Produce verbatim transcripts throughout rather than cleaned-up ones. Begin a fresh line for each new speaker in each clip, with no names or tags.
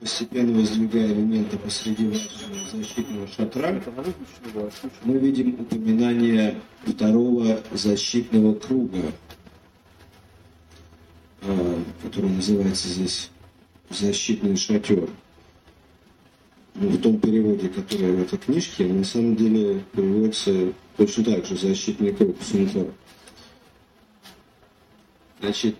постепенно воздвигая элементы посреди вашего защитного шатра, мы видим упоминание второго защитного круга, который называется здесь «Защитный шатер». Ну, в том переводе, который в этой книжке, на самом деле переводится точно так же «Защитный круг» Сунфор. Значит,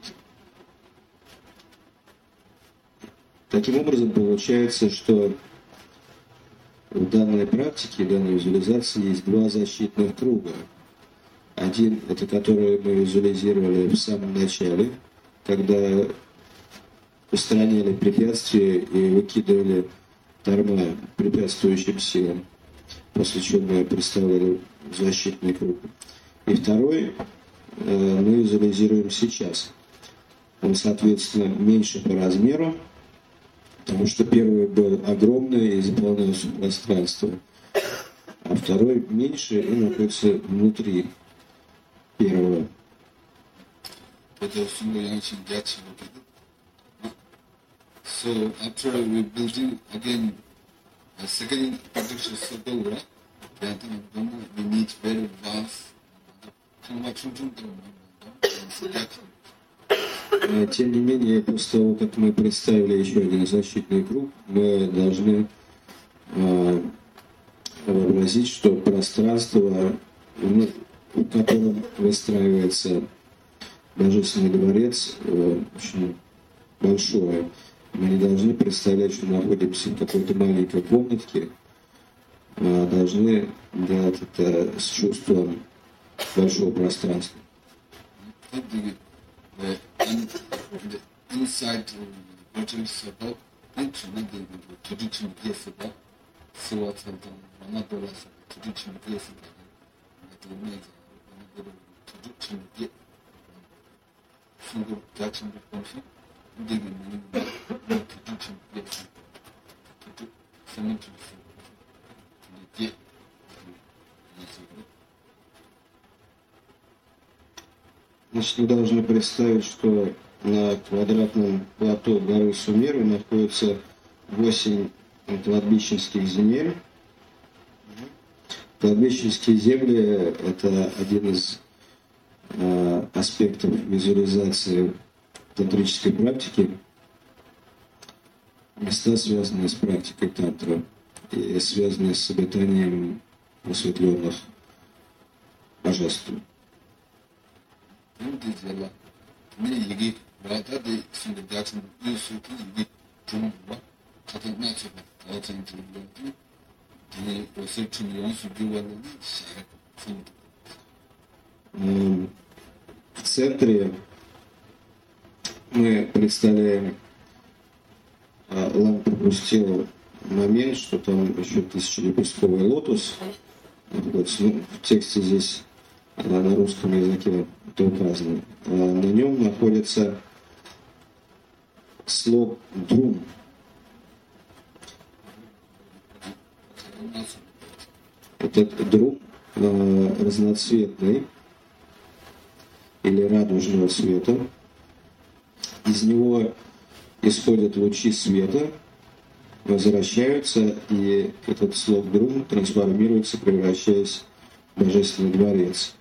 таким образом получается, что в данной практике, в данной визуализации есть два защитных круга. Один, это который мы визуализировали в самом начале, когда устраняли препятствия и выкидывали торма препятствующим силам, после чего мы представляли защитный круг. И второй э, мы визуализируем сейчас. Он, соответственно, меньше по размеру, потому что первый был огромный и заполнял все пространство, а второй меньше и находится внутри первого.
So after we building again a second production circle, right? We need very vast.
Тем не менее, после того, как мы представили еще один защитный круг, мы должны э, вообразить, что пространство, ну, в котором выстраивается Божественный дворец, э, очень большое. Мы не должны представлять, что находимся в какой-то маленькой комнатке, а должны делать это с чувством большого пространства. Значит, мы должны представить, что на квадратном плато горы Сумеру находится восемь кладбищенских земель. Кладбищенские земли – это один из э, аспектов визуализации тантрической практики. Места, связанные с практикой тантра и связанные с обитанием просветленных божеств. В центре мы представляем, Лам пропустил момент, что там еще тысячелепестковый лотос находится. Ну, в тексте здесь на русском языке это указано. На нем находится слог «друм». Этот друм э, разноцветный или радужного цвета. Из него исходят лучи света, возвращаются, и этот слог друм трансформируется, превращаясь в Божественный дворец.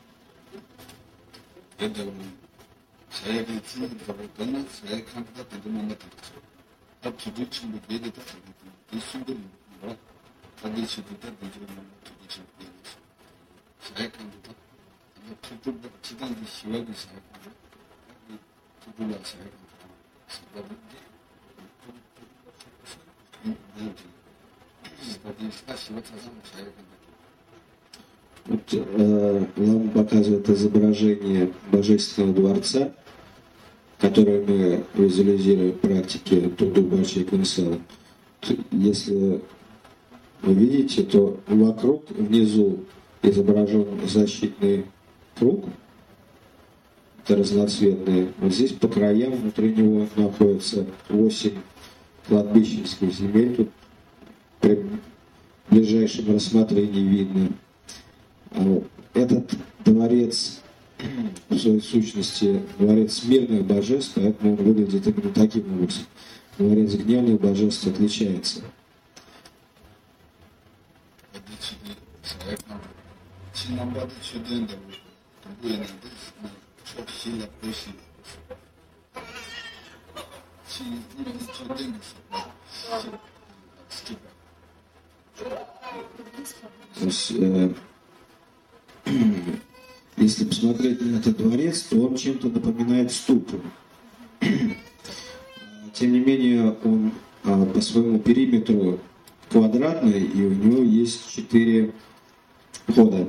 Вот, э, нам показывает изображение Божественного дворца, которое мы визуализируем в практике Туду Бачи Кунсала. Если вы видите, то вокруг, внизу изображен защитный круг, это разноцветный. Вот здесь по краям внутри него находится восемь кладбищенских земель. Тут при ближайшем рассмотрении видно. Этот дворец в своей сущности дворец мирных божеств, поэтому он выглядит именно таким образом. дворец гневных божеств отличается? То есть, э, если посмотреть на этот дворец, то он чем-то напоминает ступу. Тем не менее, он а, по своему периметру квадратный, и у него есть четыре входа.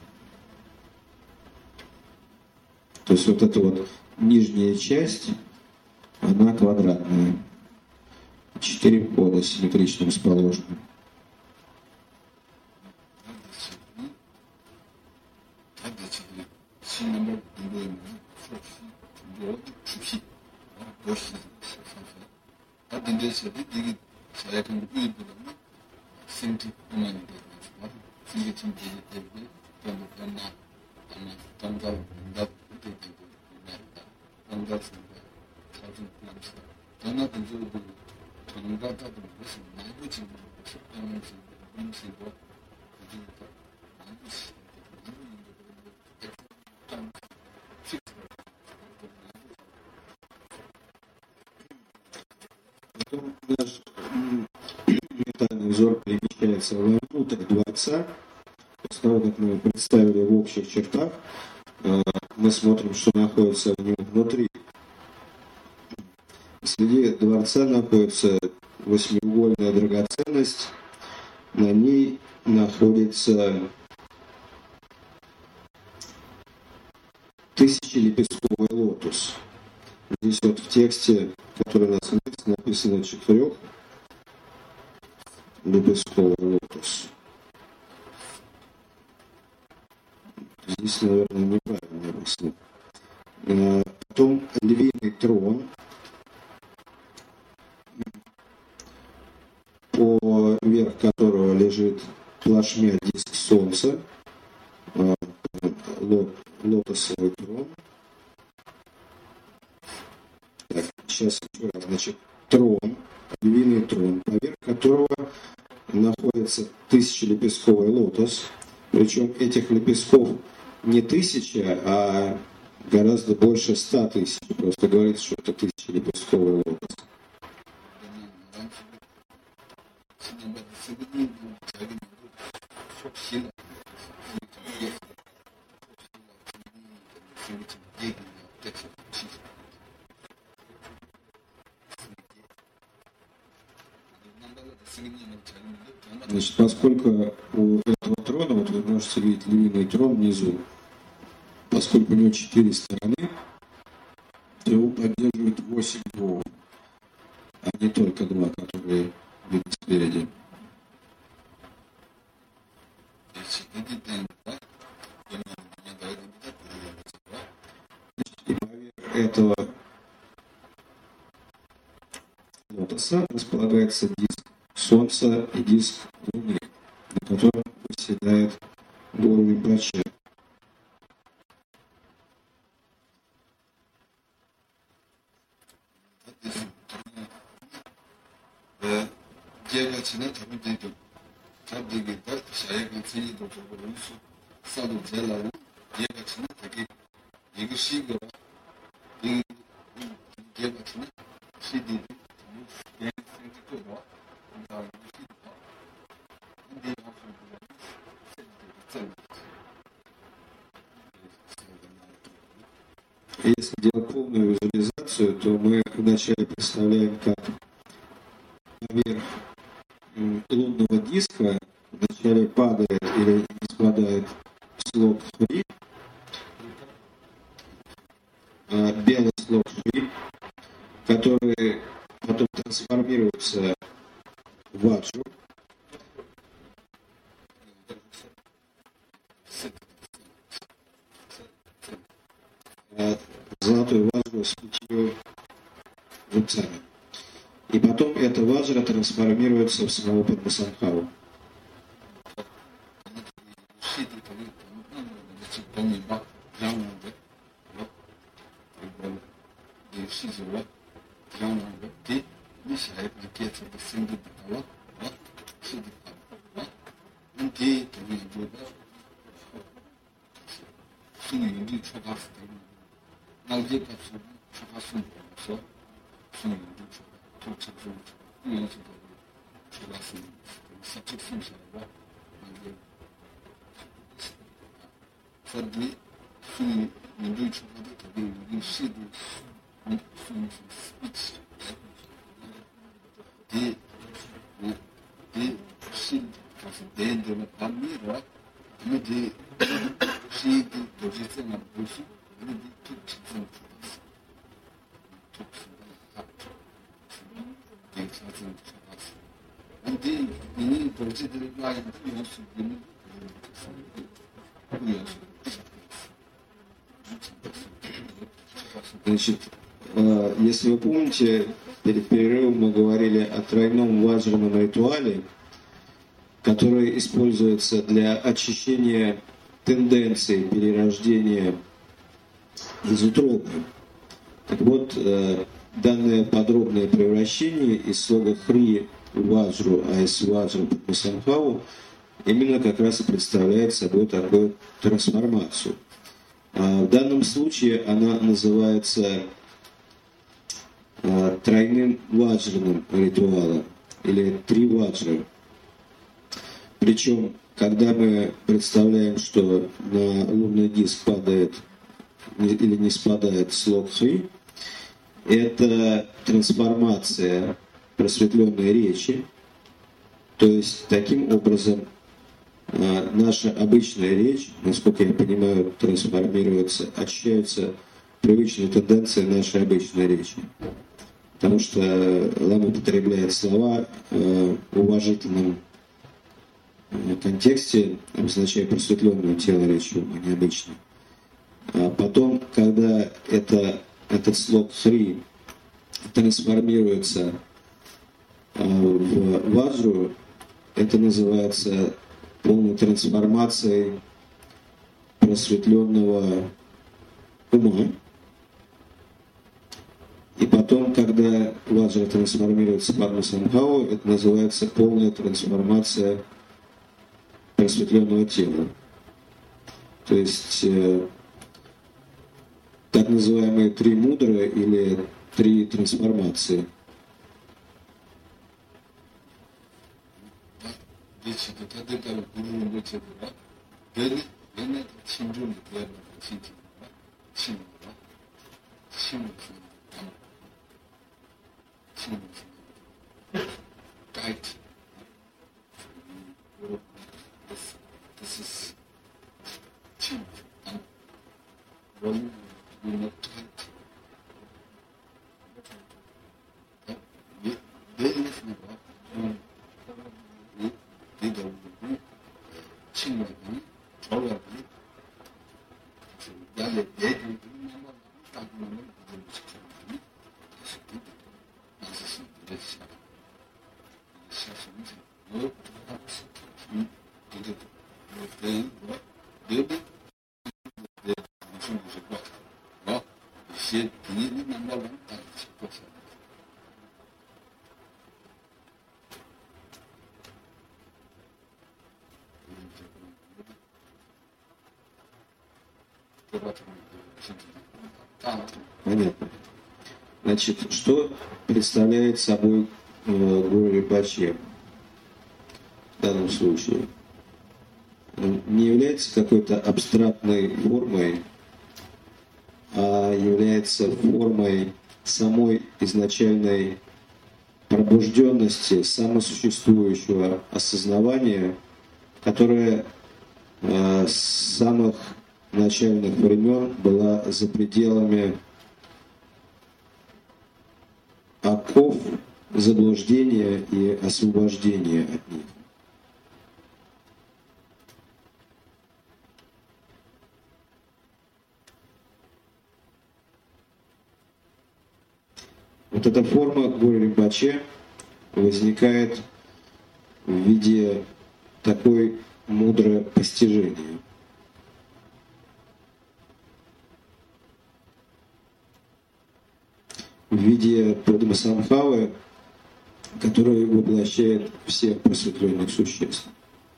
То есть вот эта вот нижняя часть, она квадратная. Четыре входа симметрично расположены. Потом наш ментальный взор перемещается вовнутрь дворца. После того, как мы представили в общих чертах, мы смотрим, что находится в нем внутри. Среди дворца находится восьмиугольная драгоценность. На ней находится тысячелепестковый лотос. Здесь вот в тексте, который у нас есть, написано четырехлепестковый лотос. Здесь, наверное, неправильно написано. Потом львиный трон, поверх которого лежит плашмя диск солнца, лотосовый трон. Так, сейчас еще раз. Значит, трон, львиный трон, поверх которого находится тысячелепестковый лотос. Причем этих лепестков не тысяча, а гораздо больше ста тысяч. Просто говорится, что это тысячелепестковый лотос. Значит, поскольку у этого трона, вот вы можете видеть львиный трон внизу, поскольку у него четыре стороны, то его поддерживают восемь духов, а не только два, которые видны спереди. И поверх этого лотоса располагается диск Солнца и диск Луны, на котором восседает Гуру Ринпоче. Если делать полную визуализацию, то мы вначале представляем, как поверх лунного диска вначале падает или не спадает слог Шри, белый слог Шри, который потом трансформируется в Ваджу. Золотую ваджру с пятью зубцами. И потом эта ваджра трансформируется в самого Падмасамбхаву.
gets the single power, what should be power. Indeed, we do that. So you do check off them. Now you get to check off some so so you do check to check from you know to check off some subject things like that. For the so you do check off it, you see the speech. The the seed of the end of the family, right? And the seed the position of the bush, and the took from us. Took from the things I think to us. And the many positive line of us,
Значит, если вы помните, перед перерывом мы говорили о тройном ваджраном ритуале, который используется для очищения тенденций перерождения из утробы. Так вот, данное подробное превращение из слога хри в ваджру, а из ваджру в самхаву именно как раз и представляет собой такую трансформацию. В данном случае она называется тройным ваджраным ритуалом, или три ваджры. Причем, когда мы представляем, что на лунный диск падает или не спадает слог хри, это трансформация просветленной речи, то есть таким образом наша обычная речь, насколько я понимаю, трансформируется, очищаются привычные тенденции нашей обычной речи. Потому что лама употребляет слова в уважительном контексте, обозначая просветленное тело речи, а не обычное. А потом, когда это, этот слог хри трансформируется в ваджру, это называется полной трансформацией просветленного ума. И потом, когда ваджра трансформируется в падма самхаву, это называется полная трансформация просветленного тела. То есть э, так называемые три мудры или три трансформации.
Tight. This, this is cheap. And one will not tight. They live in the they don't do chin taller. They they do
Понятно. Значит, что представляет собой э, Гуру Ринпоче в данном случае? Он не является какой-то абстрактной формой, а является формой самой изначальной пробужденности, самосуществующего осознавания, которое э, с самых начальных времен была за пределами оков заблуждения и освобождения от них. Вот эта форма Гуру Ринпоче возникает в виде такой мудрое постижение. В виде Падма Самхавы который воплощает всех просветленных существ.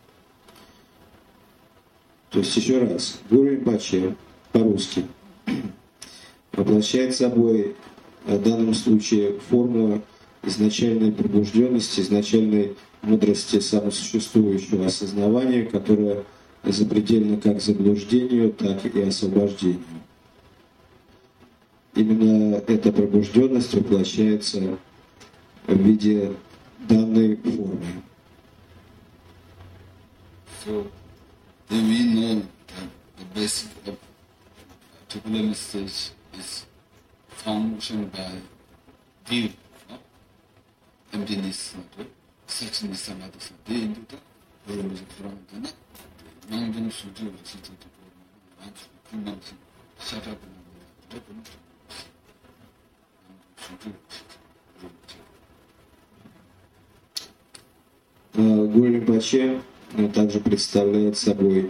То есть еще раз, Гуру Ринпоче по-русски воплощает собой в данном случае формулу изначальной пробужденности, изначальной мудрости самосуществующего осознавания, которая запредельна как заблуждению, так и освобождению. Именно эта пробужденность воплощается в виде данной формы.
So, then we know that the basic of particular stage is foundation by view, no? Emptiness, suchness, samadhi. They into the room is from the night. Mountain should do it, sit at the room, shut up and open it.
Гуру Ринпоче также представляет собой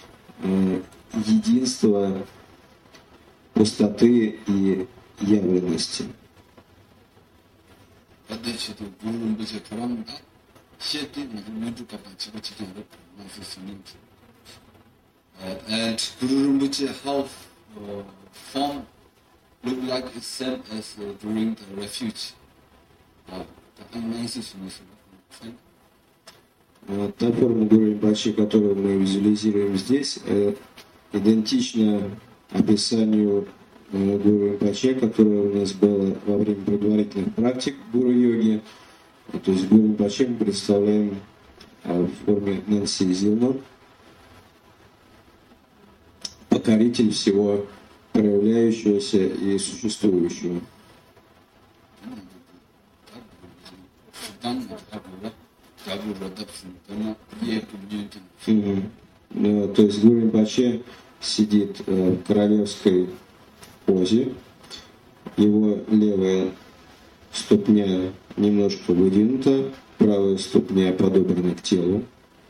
единство пустоты и явленности.
And Guru Rinpoche, how uh, form look like itself as uh, during the refuge. Uh,
Та форма Гуру Ринпоче, которую мы визуализируем здесь, идентична описанию Гуру Ринпоче, которое у нас было во время предварительных практик гуру-йоги. То есть Гуру Ринпоче мы представляем в форме Нэнси Зилнон, покоритель всего проявляющегося и существующего. Mm-hmm. То есть Гуру Ринпоче сидит в королевской позе, его левая ступня немножко выдвинута, правая ступня подобрана к телу.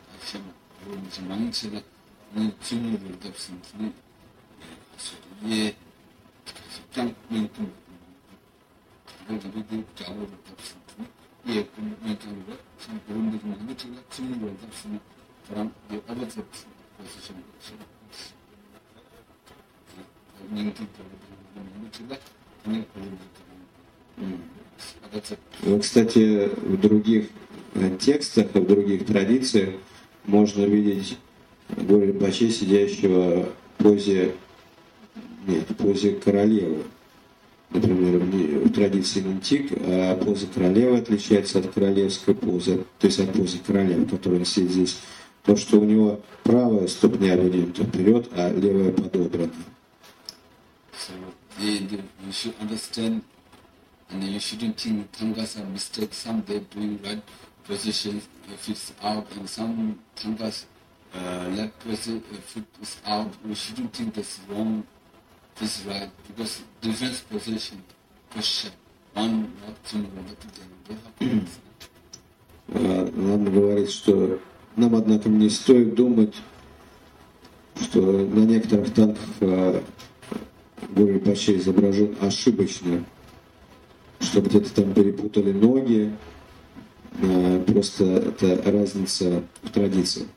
Кстати, в других текстах, в других традициях можно видеть Гуру Ринпоче, сидящего в позе, нет, в позе королевы. Например, в традиции Нинтик, а поза королевы отличается от королевской позы, то есть от позы короля, которая сидит здесь. То, что у него правая ступня выдвинута вперед, а левая подобрана.
So, you should understand, and you shouldn't think tangas are mistakes. Some they're doing right position if it's out, and some tangas uh, left position if it is out. We shouldn't think that's wrong. This is right, because different position, position, one not similar to the other.
Нам говорит, что нам, однако, не стоит думать, что на некоторых танках Гуру Ринпоче изображен ошибочно, что где-то там перепутали ноги, просто это разница в традиции.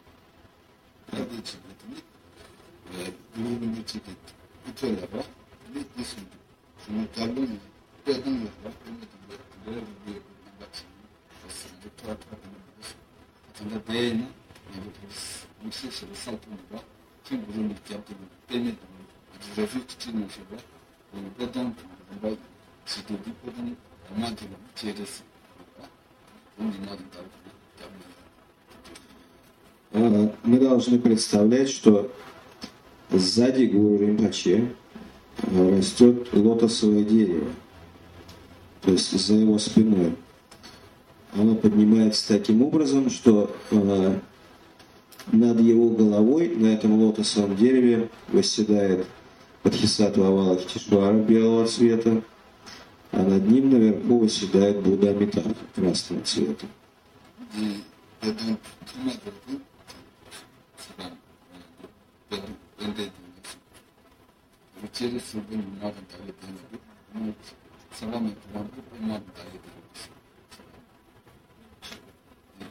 Мы должны представлять, что сзади Гуру Ринпоче растет лотосовое дерево, то есть за его спиной. Оно поднимается таким образом, что э, над его головой на этом лотосовом дереве восседает Бодхисаттва Авалокитешвара белого цвета, а над ним наверху восседает Будда Амитабха красного цвета.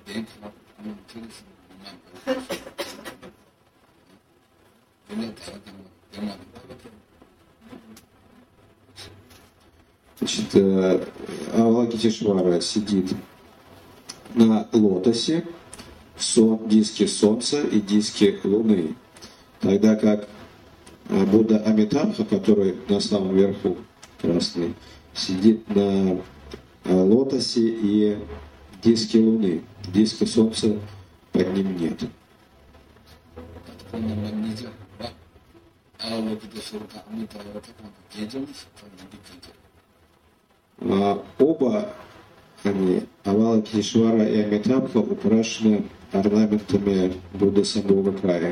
Значит, Авалокитешвара сидит на лотосе, в диске Солнца и диске Луны. Тогда как Будда Амитабха, который на самом верху красный, сидит на лотосе и диске Луны. Диска Солнца под ним нет. А оба они, Авалокитешвара и Амитабха, украшены орнаментами Будды Самбхогакая.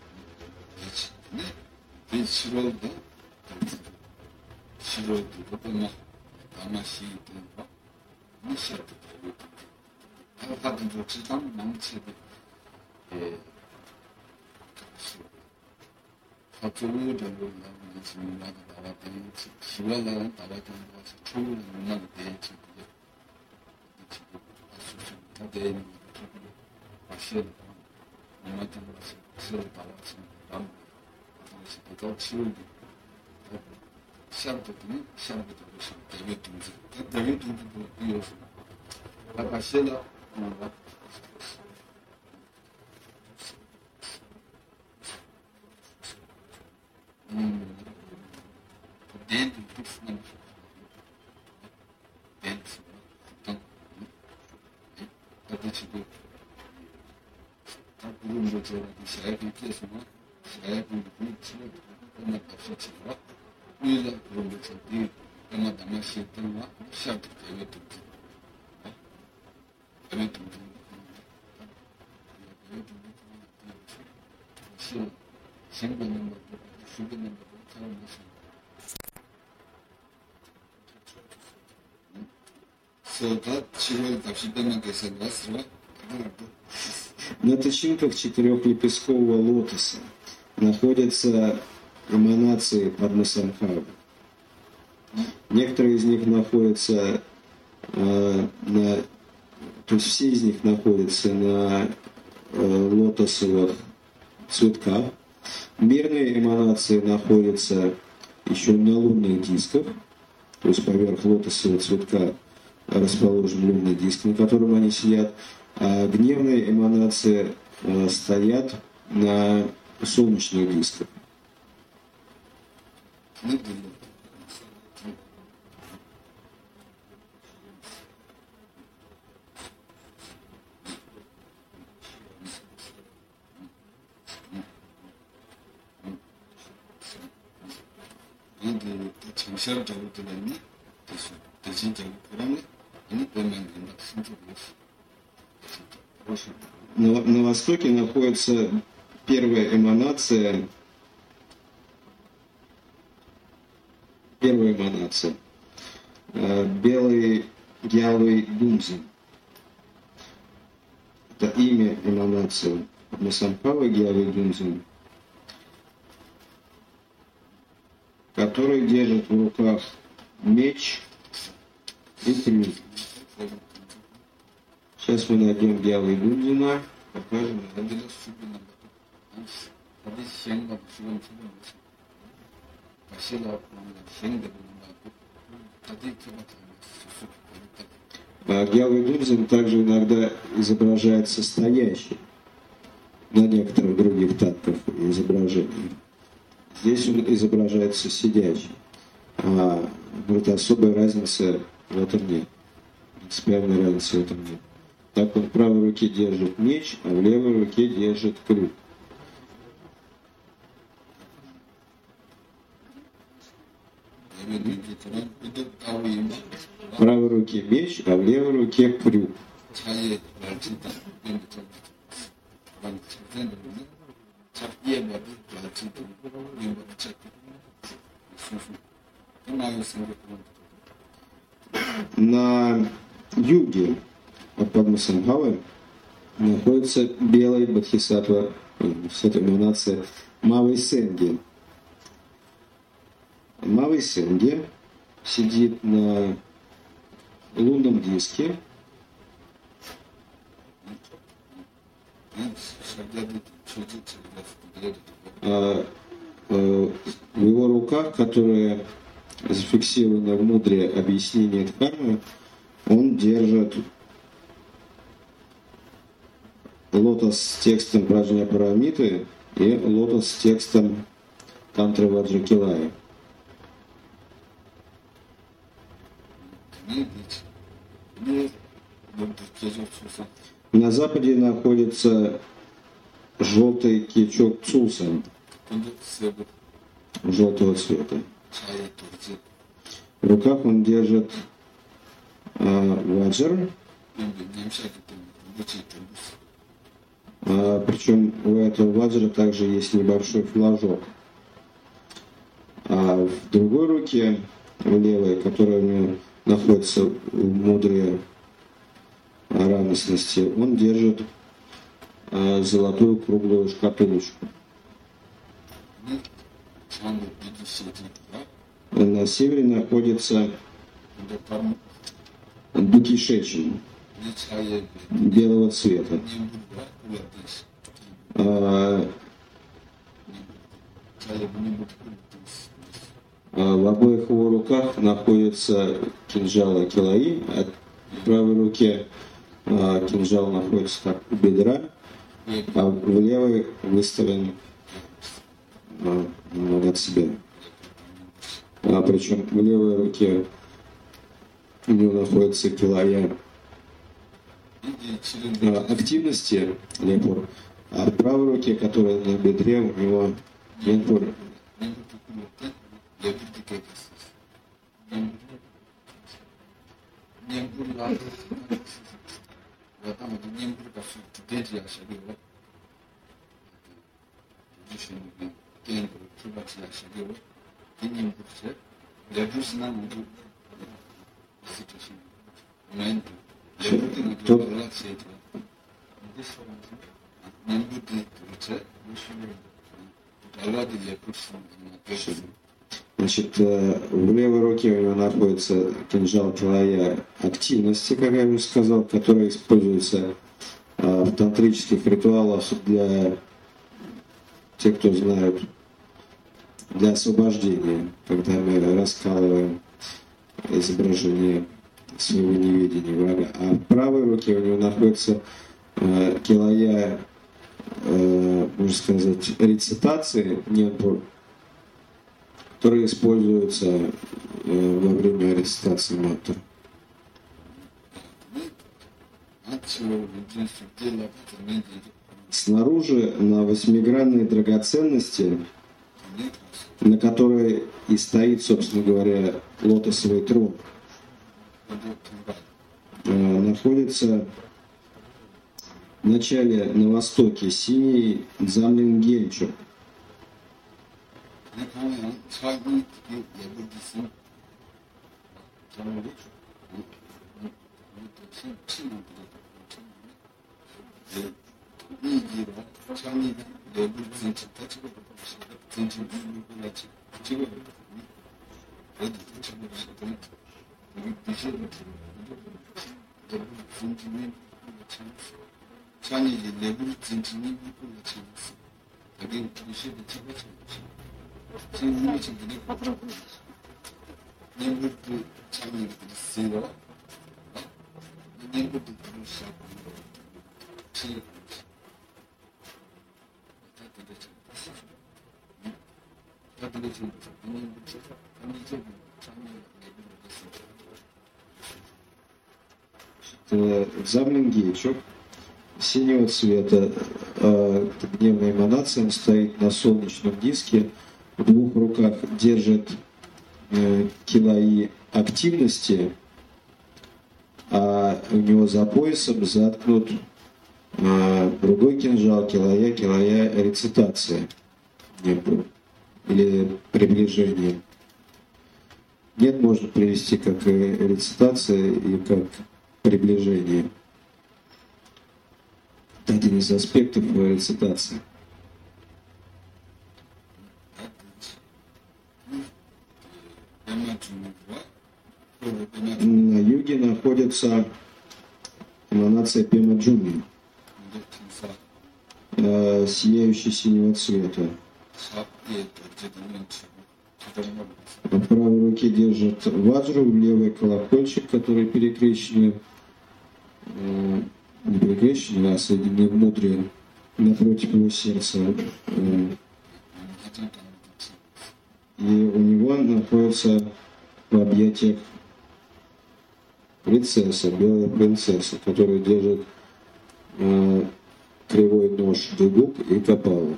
На тычинках четырехлепесткового лотоса находятся эманации Падмасамбхавы. Некоторые из них находятся э, на, то есть все из них находятся на э, лотосовых цветках. Мирные эманации находятся еще на лунных дисках, то есть поверх лотосового цветка расположен лунный диск, на котором они сидят, а гневные эманации э, стоят на солнечных дисках. На, на востоке находится первая эманация, первая эманация, э, белый Гьявый Дунзин. Это имя эманации Падмасамбхавы Гьявый Дунзин, который держит в руках меч и крюк. Сейчас мы найдем Гьявы Дунзина, покажем. А Гьявы Дунзин также иногда изображается стоящим на некоторых других таттвах изображений. Здесь он изображается сидящим. А вот особой разницы в этом нет. Принципиальной разницы в этом нет. Так он в правой руке держит меч, а в левой руке держит крюк. В правой руке меч, а в левой руке крюк. На юге от Падмасамбхавы находится белый бодхисаттва, эманация Мавайсенги. Мавайсенги сидит на лунном диске А, а, в его руках, которые зафиксированы в мудре объяснения Дхармы, он держит лотос с текстом Праджня Парамиты и лотос с текстом Тантры Ваджракилая. На западе находится желтый кичок Цусан, желтого цвета. В руках он держит а, ваджр, а, причем у этого ваджра также есть небольшой флажок. А в другой руке, в левой, которая у него находится в мудре равностности, он держит а, золотую круглую шкатулочку. На севере находится Дукишечин белого цвета. А, в обоих его руках находятся кинжалы Килаи. От правой руке а, кинжал находится так у бедра, а в левой выставлен а, от себя. А, причем в левой руке у него находится килая а, активности лепур, а в правой руке, которая на бедре, у него лепур. Тут, значит, в левой руке у него находится кинжал килая активности, как я уже сказал, который используется в тантрических ритуалах для тех, кто знает, для освобождения, когда мы раскалываем изображение своего неведения врага. А в правой руке у него находится э, килая, э, можно сказать, рецитации, ненпур, которые используются э, во время рецитации мантр. Снаружи на восьмигранные драгоценности, на которой и стоит, собственно говоря, лотосовый трон, находится в начале на востоке синий Дзамлингенчук. Дзамлингенчук синего цвета, э, гневная эманация, он стоит на солнечном диске, в двух руках держит э, килаи активности, а у него за поясом заткнут э, другой кинжал килая, килая рецитация или приближение. Нет, можно привести как и рецитация и как приближение. Это один из аспектов рецитации. На юге находится эманация Пема Джуни. э, сияющий синего цвета. В правой руке держит ваджру, в левой колокольчик, который перекрещен, э, не перекрещен, а соединены в мудре напротив его сердца. Э, и у него находится в объятиях принцесса, белая принцесса, которая держит э, кривой нож Джигук и капалу.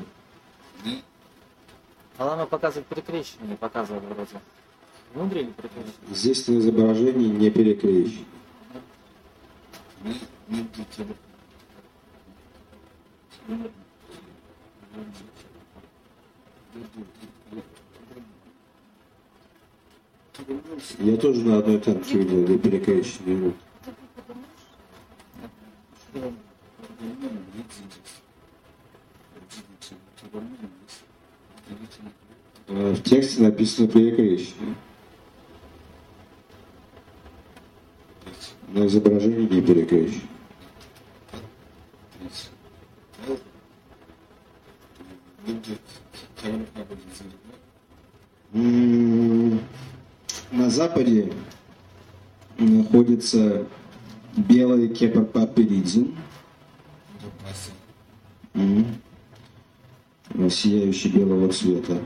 Алама показывает перекрещение, не показывает вроде. Внутри или перекрещение?
Здесь на изображении не перекрещено. Я тоже на одной танке видел, где перекрещенные руки. В тексте написано перекрещение. На изображении не перекрещено. На западе находится белый кепар-папиридзин, сияющий белого цвета.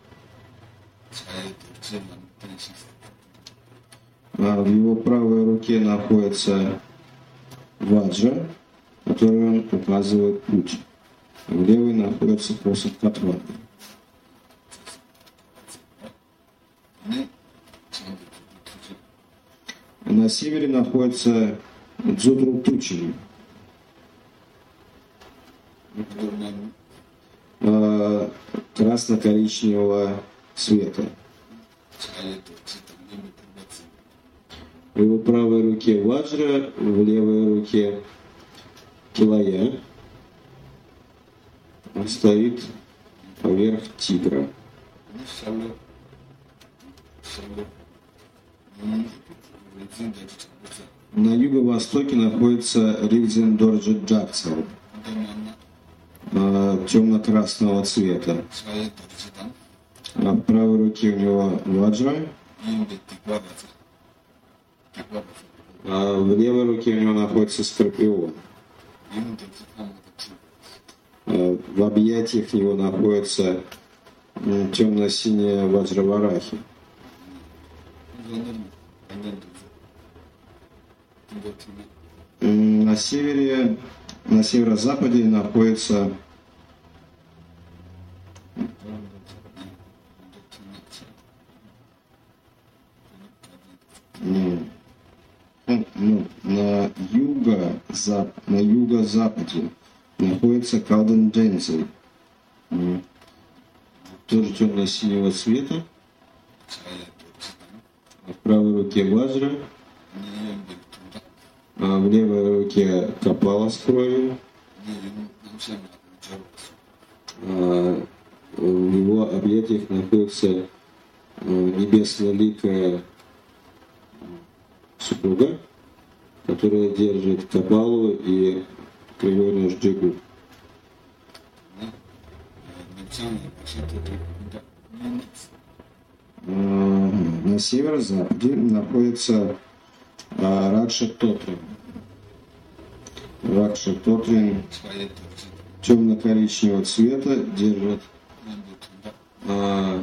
А в его правой руке находится ваджа, которой он указывает путь. В левой находится посох Катваги. На севере находится Дзудру Тучи, красно-коричневого цвета. В его правой руке ваджра, в левой руке килая. Он стоит поверх тигра. На юго-востоке находится Ридзин Дорджи Джакцел, темно-красного цвета. А в правой руке у него ваджра, а в левой руке у него находится скорпион. В объятиях его находится темно-синяя ваджраварахи. На севере, на северо-западе находится ну, ну, на юго, за, на юго-западе находится Калден Джензель, тоже темно-синего цвета. В правой руке ваджра, а в левой руке капала с кровью. А в его объятиях находится небесно-ликая супруга, которая держит капалу и кривой нож Джигу. На северо-западе находится Радша Тотрин. Радша Тотрин темно-коричневого цвета держит а,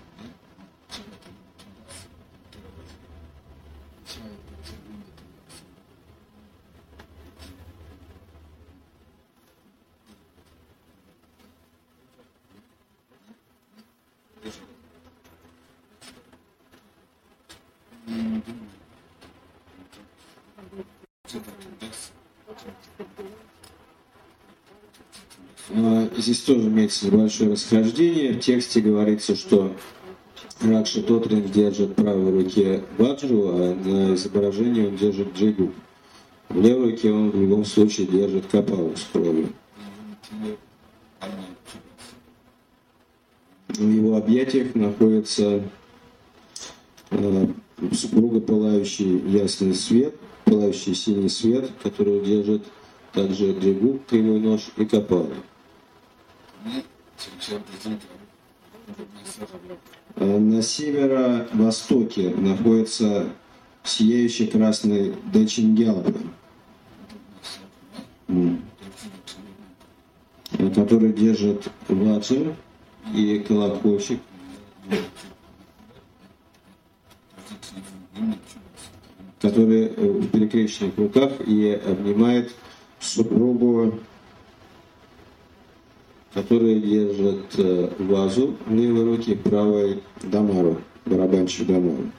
Здесь тоже имеется небольшое расхождение. В тексте говорится, что Радша Тотрин держит в правой руке ваджру, а на изображении он держит джигу. В левой руке он в любом случае держит капалу с кровью. В его объятиях находится э, супруга, пылающий ясный свет, пылающий синий свет, который держит также джигу, кривой нож и капалу. На северо-востоке находится сияющий красный Дачингялба, который держит ваджр и колокольчик, который в перекрещенных руках и обнимает супругу, которая держит вазу в левой руке, правой дамару, барабанщик дамару.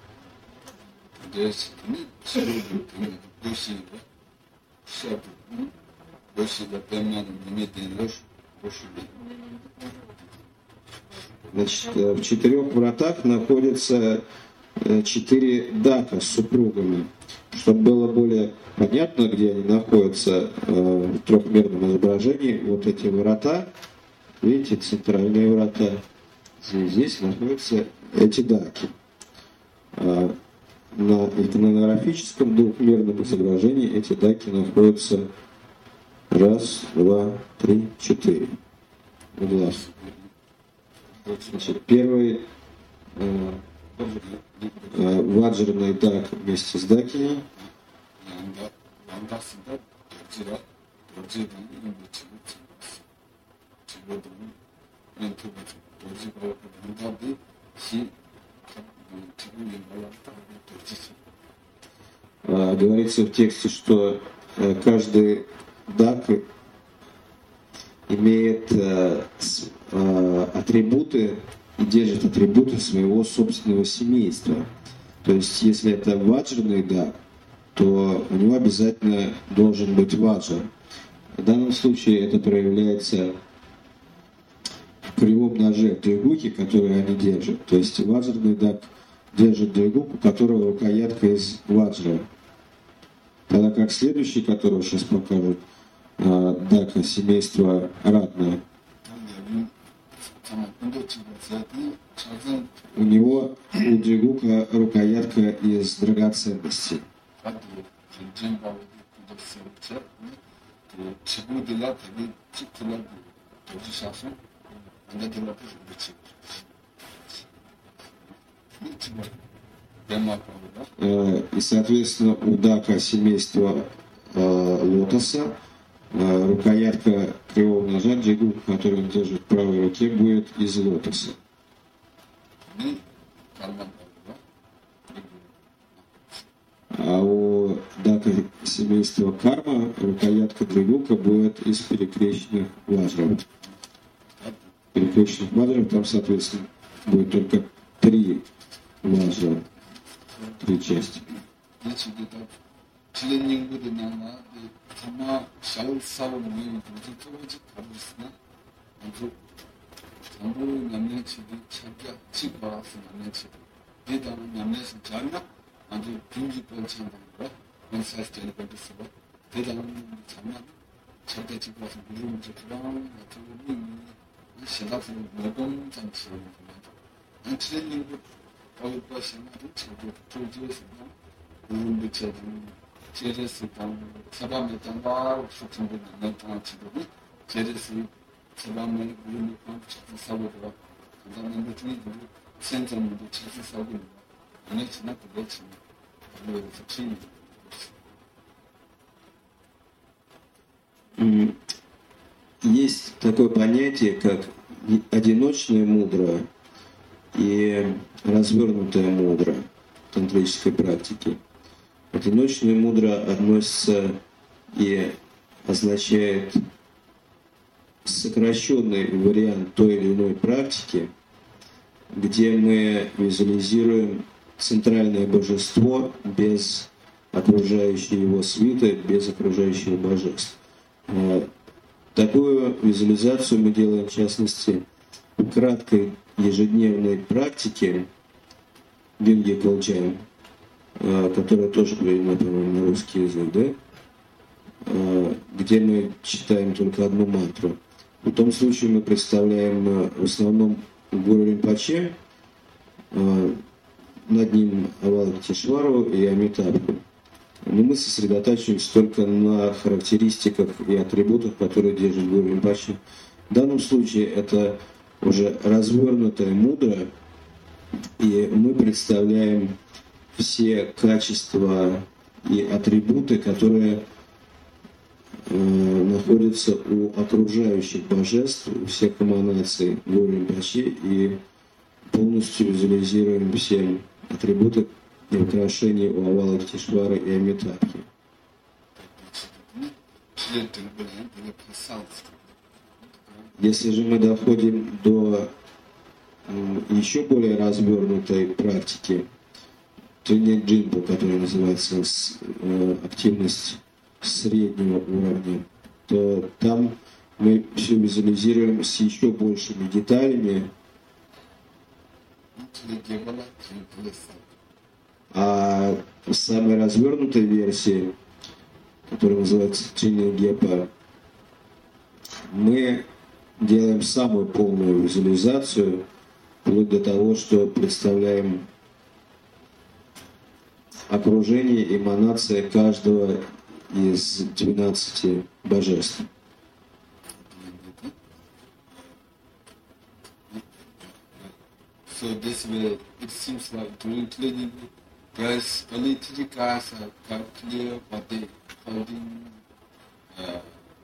Значит, в четырех вратах находятся четыре дака с супругами. Чтобы было более понятно, где они находятся в трехмерном изображении, вот эти врата, видите, центральные врата, здесь, здесь находятся эти даки. На иконографическом двухмерном изображении эти даки находятся раз, два, три, четыре. Угла. Значит, первый э, э, ваджерный дак вместе с дакином. А, говорится в тексте, что э, каждый дак имеет э, с, э, атрибуты и держит атрибуты своего собственного семейства. То есть, если это ваджрный дак, то у него обязательно должен быть ваджр. В данном случае это проявляется в кривом ноже, в дригуке, который они держат. То есть ваджрный дак держит дригук, у которого рукоятка из ваджра. Тогда как следующий, которого сейчас покажут, дака семейства Радна, у него у дригука рукоятка из драгоценностей. И, соответственно, у дака семейства э, лотоса э, рукоятка кривого ножа, джигу, который он держит в правой руке, будет из лотоса. А у дака семейства карма рукоятка джигука будет из перекрещенных ваджров. Перекрещенных ваджров там, соответственно, будет только три ваджра. Три части. Есть такое понятие, как одиночное мудра и развернутая мудра в тантрической практике. Одиночная мудра относится и означает сокращенный вариант той или иной практики, где мы визуализируем центральное божество без окружающей его свиты, без окружающего божеств. Такую визуализацию мы делаем, в частности, в краткой ежедневной практике Винги Колчаем, которая тоже переведена, по-моему, на русский язык, да? Где мы читаем только одну мантру. В том случае мы представляем в основном Гуру Ринпоче, над ним Авалокитешвару и Амитабху. Но мы сосредотачиваемся только на характеристиках и атрибутах, которые держит Гуру Ринпоче, В данном случае это уже развернутое мудро, и мы представляем все качества и атрибуты, которые э, находятся у окружающих божеств, у всех эманаций Гуру Ринпоче, и полностью визуализируем все атрибуты и украшения у Авалокитешвары и Амитабхи. Если же мы доходим до э, еще более развернутой практики, тринья джинпу, которая называется с, э, активность среднего уровня, то там мы все визуализируем с еще большими деталями. А в самой развернутой версии, которая называется тринья гепа, мы делаем самую полную визуализацию, вплоть до того, что представляем окружение, эманация каждого из двенадцати божеств.
So this way, it seems like during cleaning, there's only three cars are clear, but they holding uh,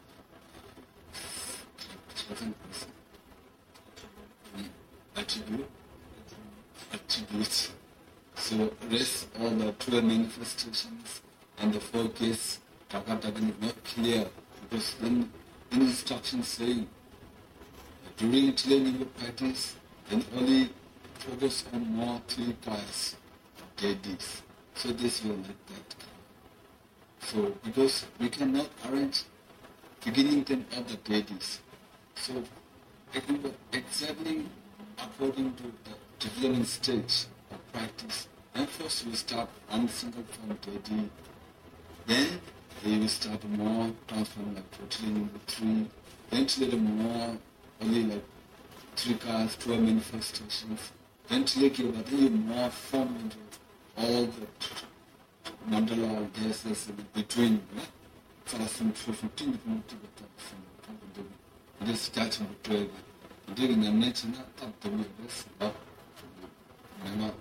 attribute, attributes. So rest all the twelve manifestations and the four gates, Takatagan is not clear, because then in instructions saying during training of practice, then only focus on more three kinds of deities. So this will let that come. So because we cannot arrange beginning them of the deities. So exactly according to the development stage of practice, then first we start one single form deity, then they will start more transform like protein three, then to little more only like three cards, twelve manifestations, then to like you but then more form into all the mandala gases in between, first and fifteen different to the top from this judgment between during the nature not top the way this up from not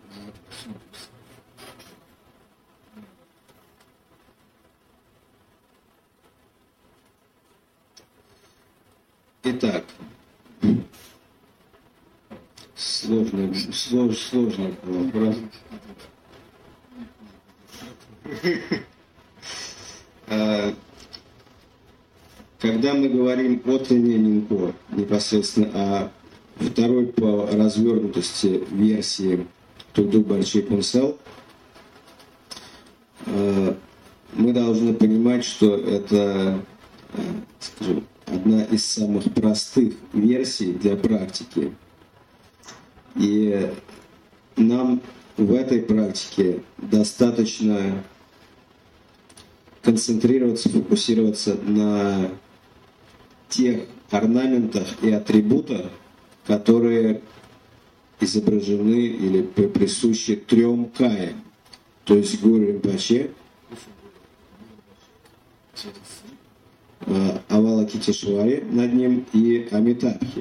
Итак, сложный, слож, сложный вопрос. Когда мы говорим о тринья Нинпо, непосредственно о второй по развернутости версии Тудук Барчи Пунсел, мы должны понимать, что это, скажем, одна из самых простых версий для практики. И нам в этой практике достаточно концентрироваться, фокусироваться на тех орнаментах и атрибутах, которые изображены или присущи трем каям, то есть Гуру Ринпоче, Авалокитешваре над ним и Амитабхи.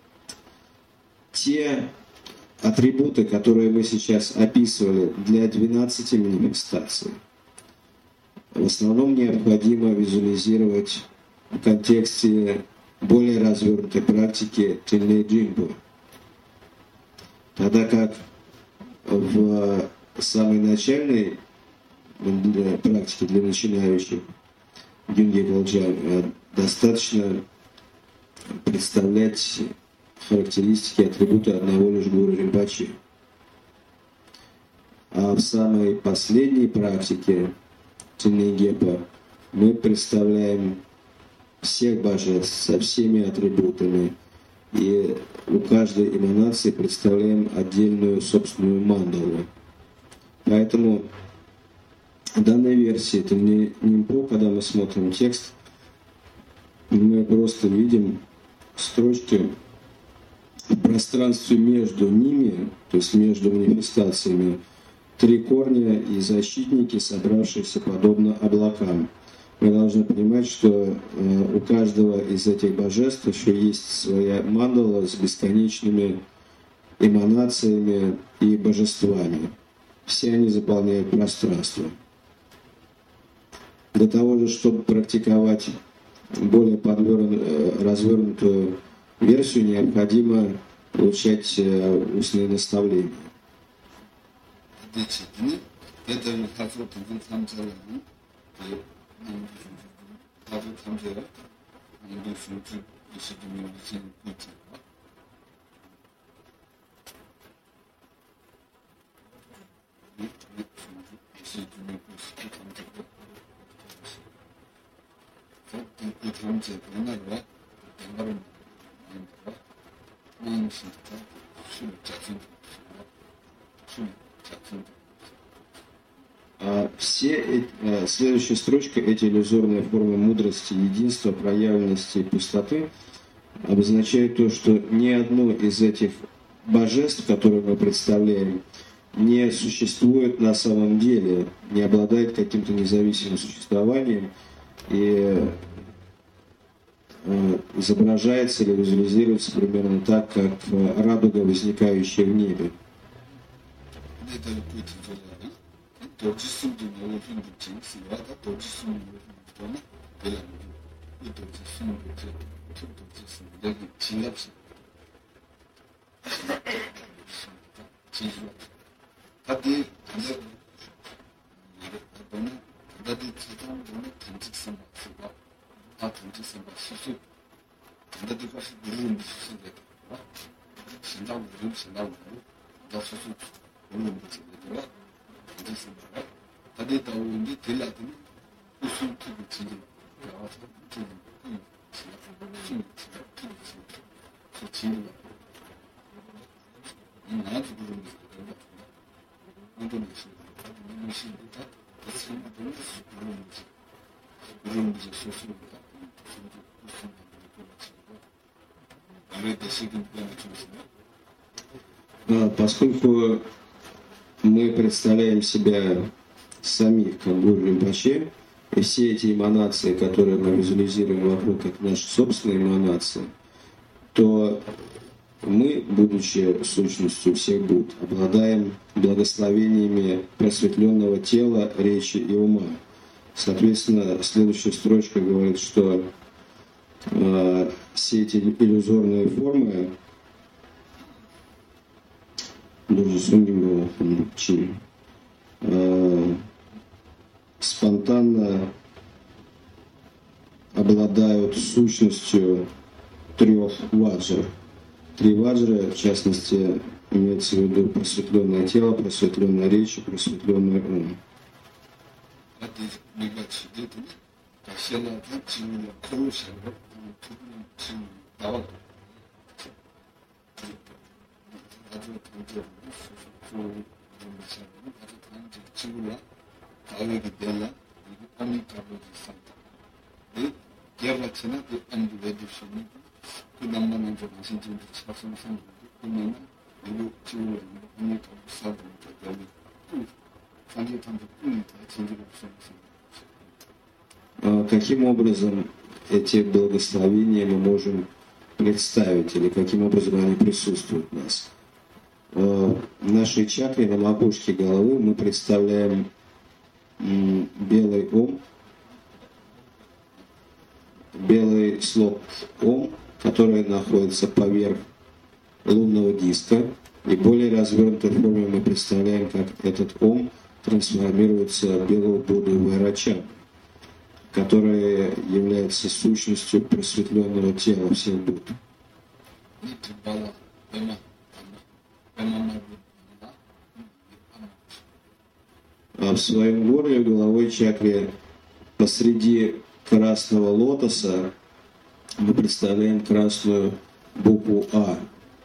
Те атрибуты, которые мы сейчас описывали для двенадцати манифестаций, в основном необходимо визуализировать в контексте более развернутой практики тринья джинпу. Тогда как в самой начальной практике для начинающих Юнги Галджан достаточно представлять характеристики, атрибуты одного лишь Гуру Ринпоче. А в самой последней практике тринья гепа мы представляем всех божеств со всеми атрибутами, и у каждой эманации представляем отдельную собственную мандалу. Поэтому в данной версии тринья Нинпо, когда мы смотрим текст, мы просто видим строчки в пространстве между ними, то есть между манифестациями, три корня и защитники, собравшиеся подобно облакам. мы должны понимать, что у каждого из этих божеств еще есть своя мандала с бесконечными эманациями и божествами. Все они заполняют пространство. Для того же, чтобы практиковать более подверн... развернутую версию, необходимо получать устные наставления. Все, следующая строчка, эти иллюзорные формы мудрости, единства, проявленности и пустоты, обозначает то, что ни одно из этих божеств, которые мы представляем, не существует на самом деле, не обладает каким-то независимым существованием и изображается или визуализируется примерно так, как радуга, возникающая в небе. Поскольку мы представляем себя самих как Гуру Ринпоче, и все эти эманации, которые мы визуализируем вокруг, как наши собственные эманации, то мы, будучи сущностью всех Будд, обладаем благословениями просветленного тела, речи и ума. Соответственно, следующая строчка говорит, что э, все эти иллюзорные формы э, спонтанно обладают сущностью трех ваджр. Три ваджры, в частности, имеется в виду просветленное тело, просветленная речь и просветленный ум. Каким образом эти благословения мы можем представить, или каким образом они присутствуют у нас? В нашей чакре на макушке головы мы представляем белый ом, белый слог ом, который находится поверх лунного диска, и более развернутой форме мы представляем, как этот ом трансформируется в белого Будду Вайрача, которая является сущностью просветленного тела всех Будд. А в своем горле, в головой чакре, посреди красного лотоса мы представляем красную букву А.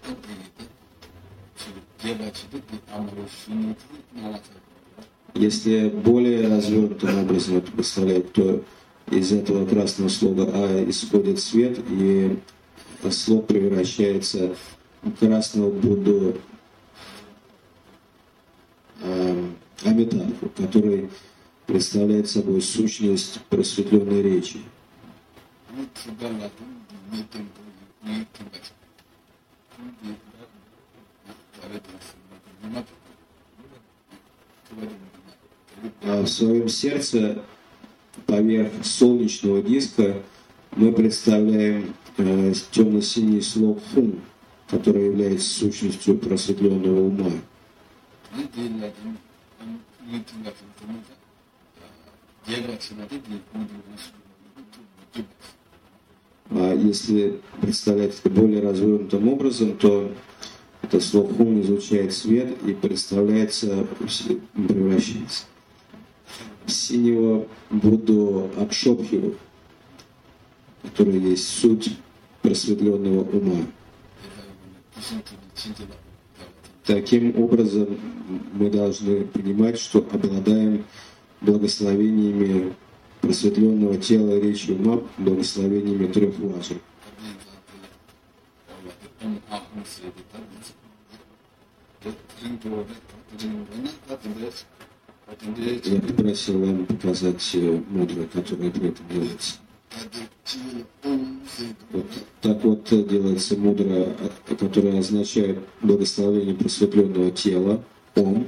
Если более развернутым образом это представлять, то из этого красного слога А исходит свет, и слог превращается в красного Будду э, Амитабху, который представляет собой сущность просветленной речи. А в своем сердце поверх солнечного диска мы представляем э, темно-синий слог хун, который является сущностью просветленного ума. А если представлять это более развернутым образом, то этот слог хун изучает свет и представляется, превращается в синего Будду Акшобхиву, который есть суть просветленного ума. Таким образом, мы должны понимать, что обладаем благословениями просветленного тела и речи ума, благословениями трех ваджр. Я попросил вам показать мудро, которое при этом делается. Вот так вот делается мудра, которая означает благословение просветленного тела, Ом.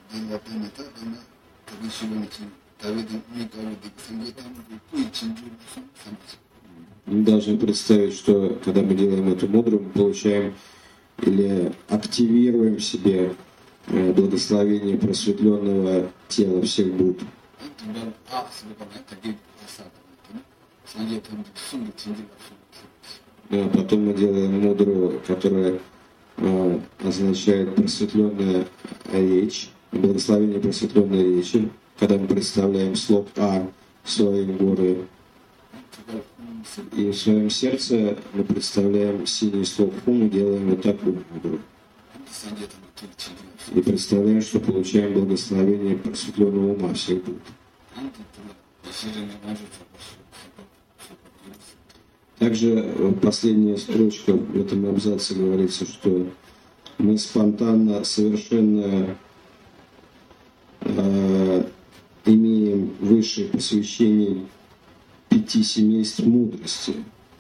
Мы должны представить, что когда мы делаем эту мудру, мы получаем или активируем в себе благословение просветленного тела всех Будд. А потом мы делаем мудру, которая э, означает просветленная речь, благословение просветленной речи, когда мы представляем слог А в своем горе. И в своем сердце мы представляем синий слог Хум и делаем вот такую мудру. И представляем, что получаем благословение просветленного ума всех Будд. Также последняя строчка в этом абзаце говорится, что мы спонтанно, совершенно э, имеем высшее посвящение пяти семейств мудрости.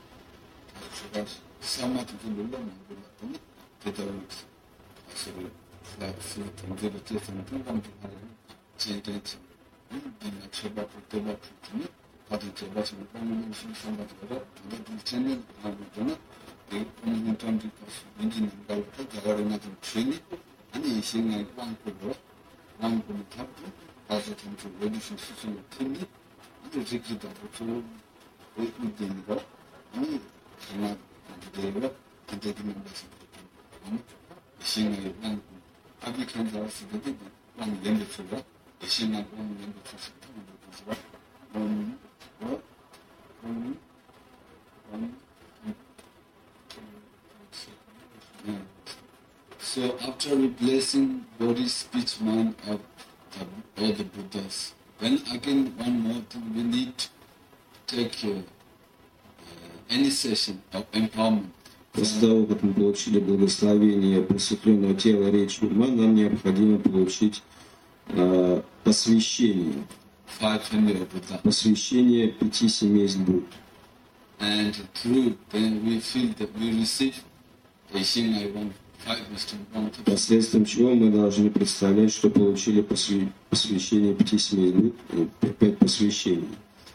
So after replacing body, speech, mind of the, all the Buddhas, then again one more thing, we need to take uh, uh, any session of empowerment.
После того, как мы получили благословение просветленного тела, речи, ума, нам необходимо получить э, посвящение. Посвящение пяти семейств Будд.
And through then we feel that we receive a Shingai one.
Последствием чего мы должны представлять, что получили посвя... посвящение пяти семейств Будд, пять посвящений.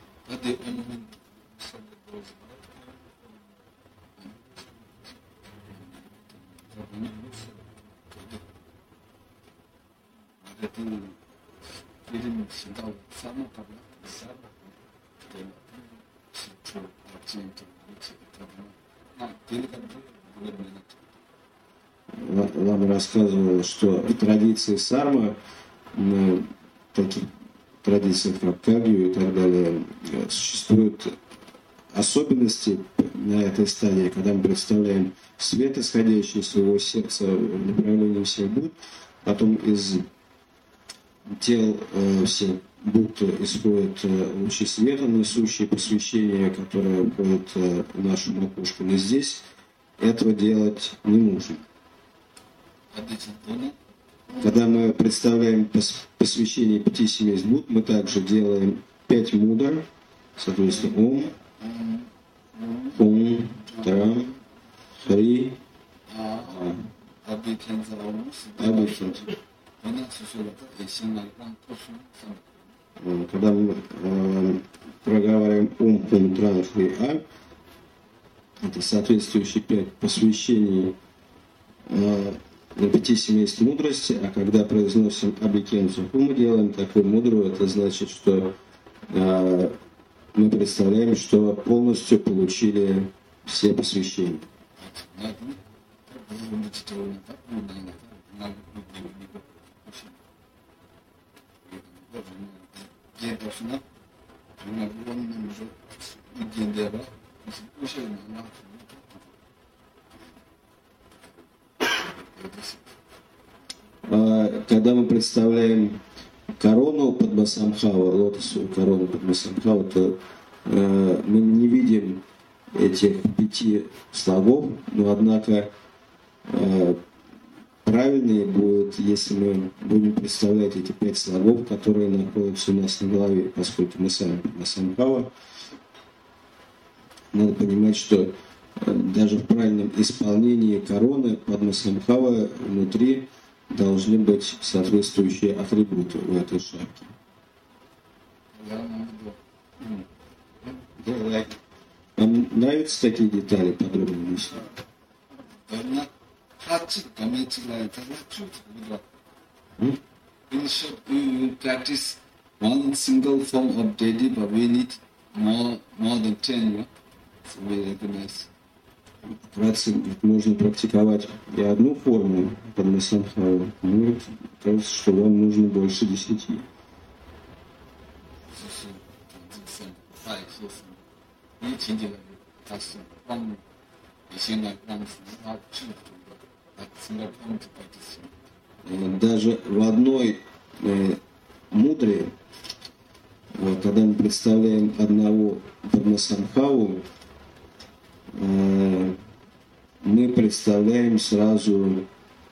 Вам рассказывал, что в традиции сарма, в таких традициях, как Кагью и так далее, существуют особенности на этой стадии, когда мы представляем свет, исходящий из своего сердца в направлении всех Будд, потом из тел э, всех Будд исходят э, лучи света, несущие посвящение, которое уходит э, в нашу макушку. Но здесь этого делать не нужно. Когда мы представляем пос- посвящение пяти семейств Будд, мы также делаем пять мудр, соответственно, Ом, Ум, Трам, Хари,
아, 아비켄사 오무스,
Абхидханса.
그냥 수술하다 애신날랑 포션 선.
Э, Когда мы э, проговариваем Ум, Ум, Трам, Хари, А, это соответствующие пять посвящений э, на пяти семейств мудрости, а когда произносим Абхикенцу Ху, мы делаем такую мудру, это значит, что э, мы представляем, что полностью получили все посвящения.
나도 무슨 짓을 하는가? 나는 나도 그렇게 이거 포션. 이거 이제 벌써나 정말 그런 거 이제인데요. 무슨 포션이 나와.
А, Когда мы представляем корону Падмасамбхава, лотосовую корону Падмасамбхава, то э, мы не видим этих пяти слогов, но однако э, правильнее будет, если мы будем представлять эти пять слогов, которые находятся у нас на голове, поскольку мы сами Падмасамбхава. Надо понимать, что э, даже в правильном исполнении короны Падмасамбхава внутри должны быть соответствующие атрибуты у этой шапки. Вам нравятся такие детали, подробно объясню?
그러나 하츠 가메치가 있다가 추트가 in short we practice one single form of daily but we need more more than ten, yeah? So we recognize.
Вкратце, можно практиковать и одну форму Падмасамбхава. Ну, кажется, что вам нужно больше десяти.
수수 전직선 사이 소스 이 진지가 다시 꽝 이신날 꽝스 아 추트 딱 생각 꽝 practice.
Э, Даже в одной э, мудре, э, когда мы представляем одного Падмасамбхаву, э, мы представляем сразу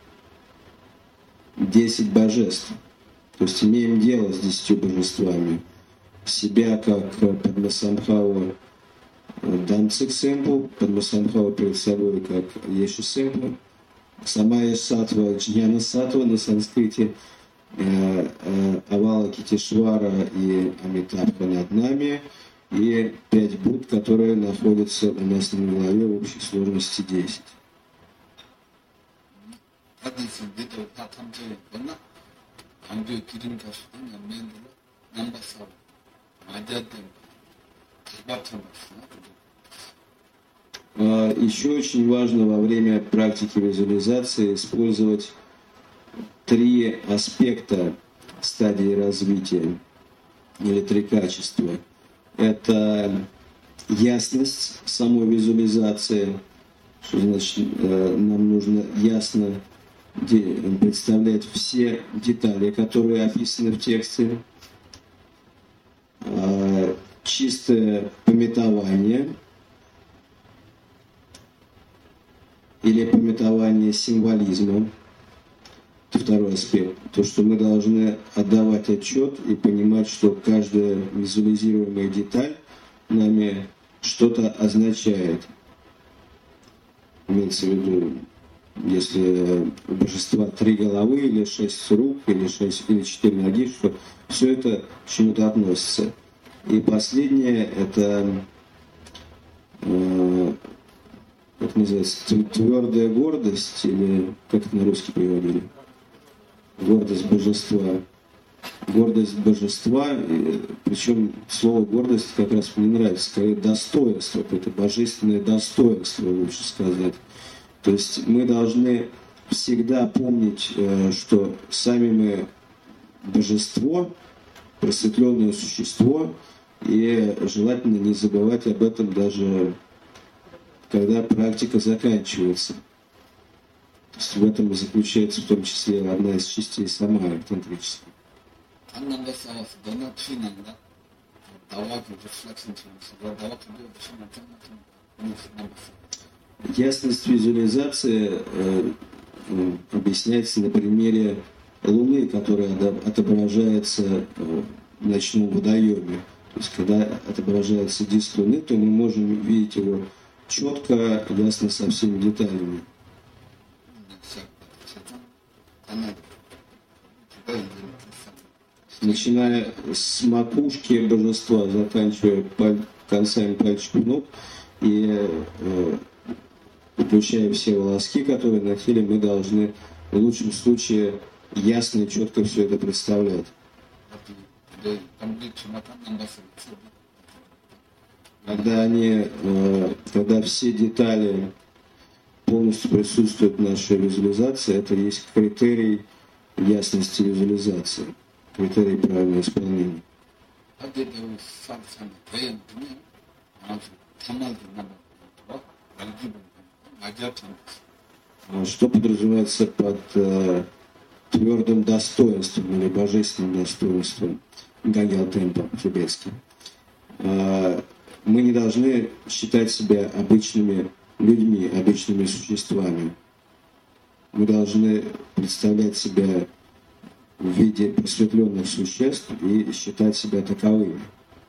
десять божеств. То есть имеем дело с десятью божествами. Себя как Падмасамбхава Дамцик Сэмпу, Падмасамбхава перед собой как Еши Сэмпу, Самая Сатва, Джняна Сатва на санскрите, э, э, Авалокитешвара и Амитабха над нами, и пять Будд, которые находятся у нас на голове в общей сложности десять.
하디스 리더 다 탐지에 있거나 강조 기린 가수도 남면으로 남바사 맞았던 기바천
А, Еще очень важно во время практики визуализации использовать три аспекта стадии развития или три качества. Это ясность самой визуализации, что значит э, нам нужно ясно де- представлять все детали, которые описаны в тексте. А, Чистое памятование или памятование символизма. Это второй аспект. То, что мы должны отдавать отчет и понимать, что каждая визуализируемая деталь нами что-то означает. Имеется в виду, если у божества три головы, или шесть рук, или шесть, или четыре ноги, что все это к чему-то относится. И последнее – это э, как называется, твердая гордость, или как это на русский переводили? Гордость божества. Гордость божества, и, причем слово гордость как раз мне нравится, скорее достоинство, это божественное достоинство, лучше сказать. То есть мы должны всегда помнить, что сами мы божество, просветленное существо, и желательно не забывать об этом даже когда практика заканчивается. То есть в этом заключается в том числе одна из частей самаи тантрической.
남바사와서 너나 투인한다. 나와 그 reflection terms. 나와 그 reflection terms.
Ясность визуализации э, э, объясняется на примере Луны, которая отображается в ночном водоеме. То есть, когда отображается диск Луны, то мы можем видеть его четко, ясно, со всеми деталями. Начиная с макушки божества, заканчивая паль- концами пальчиков ног и э, включая все волоски, которые на теле, мы должны в лучшем случае ясно и четко все это представлять. Когда они, э, когда все детали полностью присутствуют в нашей визуализации, это есть критерий ясности визуализации, критерий правильного исполнения. Что подразумевается под э, твердым достоинством или божественным достоинством Гагьял Темпа по-тибетски? Э, мы не должны считать себя обычными людьми, обычными существами. Мы должны представлять себя в виде просветленных существ и считать себя таковыми.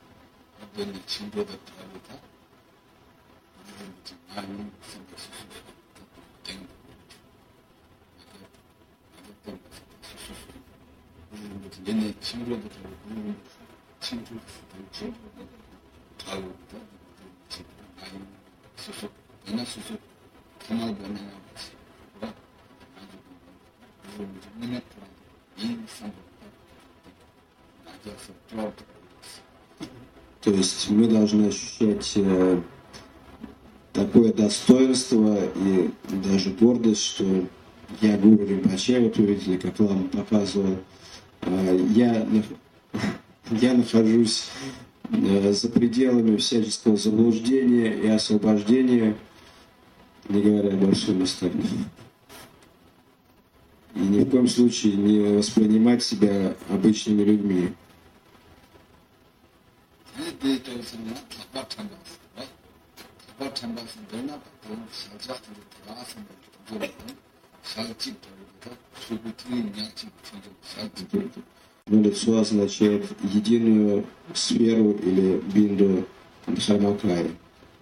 То есть мы должны ощущать э, такое достоинство и даже гордость, что я гуру Ринпоче, вот вы видели, как Лама показывал, э, я, я нахожусь э, за пределами всяческого заблуждения и освобождения, не говоря обо всем остальном. И ни в коем случае не воспринимать себя обычными людьми. Но лицо означает единую сферу или бинду Дхармакаи.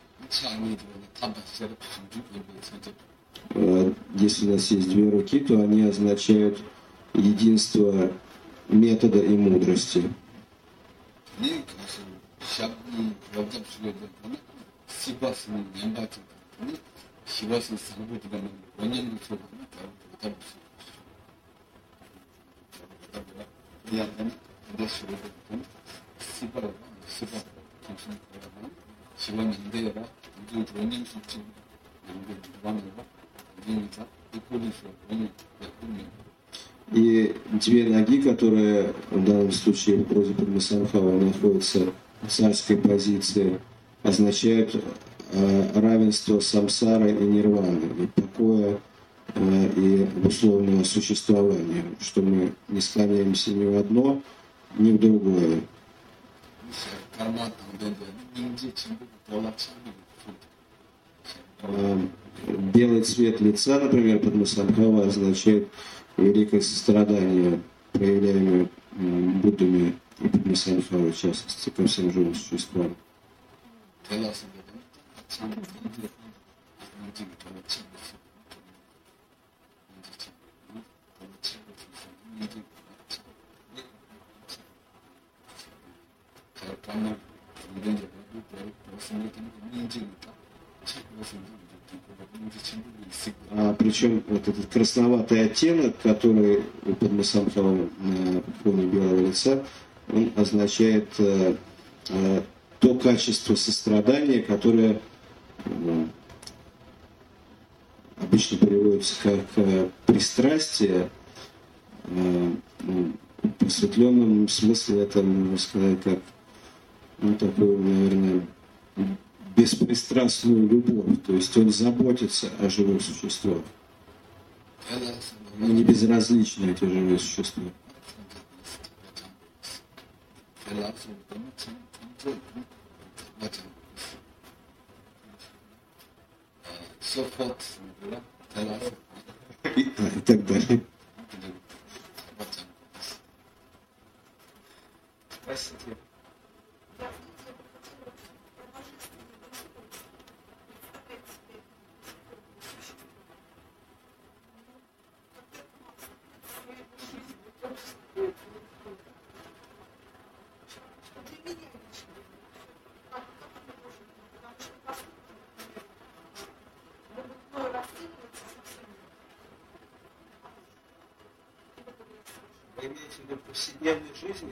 Если у нас есть две руки, то они означают единство метода и мудрости. И две ноги, которые в данном случае в прозе Падмасамбхава находятся в царской позиции, означают э, равенство самсары и нирваны, и покоя, э, и условного существования, что мы не склоняемся ни в одно, ни в другое. Э, белый цвет лица, например, Падмасамбхава означает великое сострадание, проявляемое Буддами и Падмасамбхавой, в частности, ко всем живым существам. А, причем вот этот красноватый оттенок, который у Падмасамбхавы на фоне белого лица, он означает э, э, то качество сострадания, которое э, обычно переводится как э, пристрастие. Э, ну, в просветленном смысле это, можно сказать, как ну, такую, наверное, беспристрастную любовь, то есть он заботится о живых существах. Но не безразличны эти живые существа. И, а, и так далее. имеете в виду в повседневной жизни?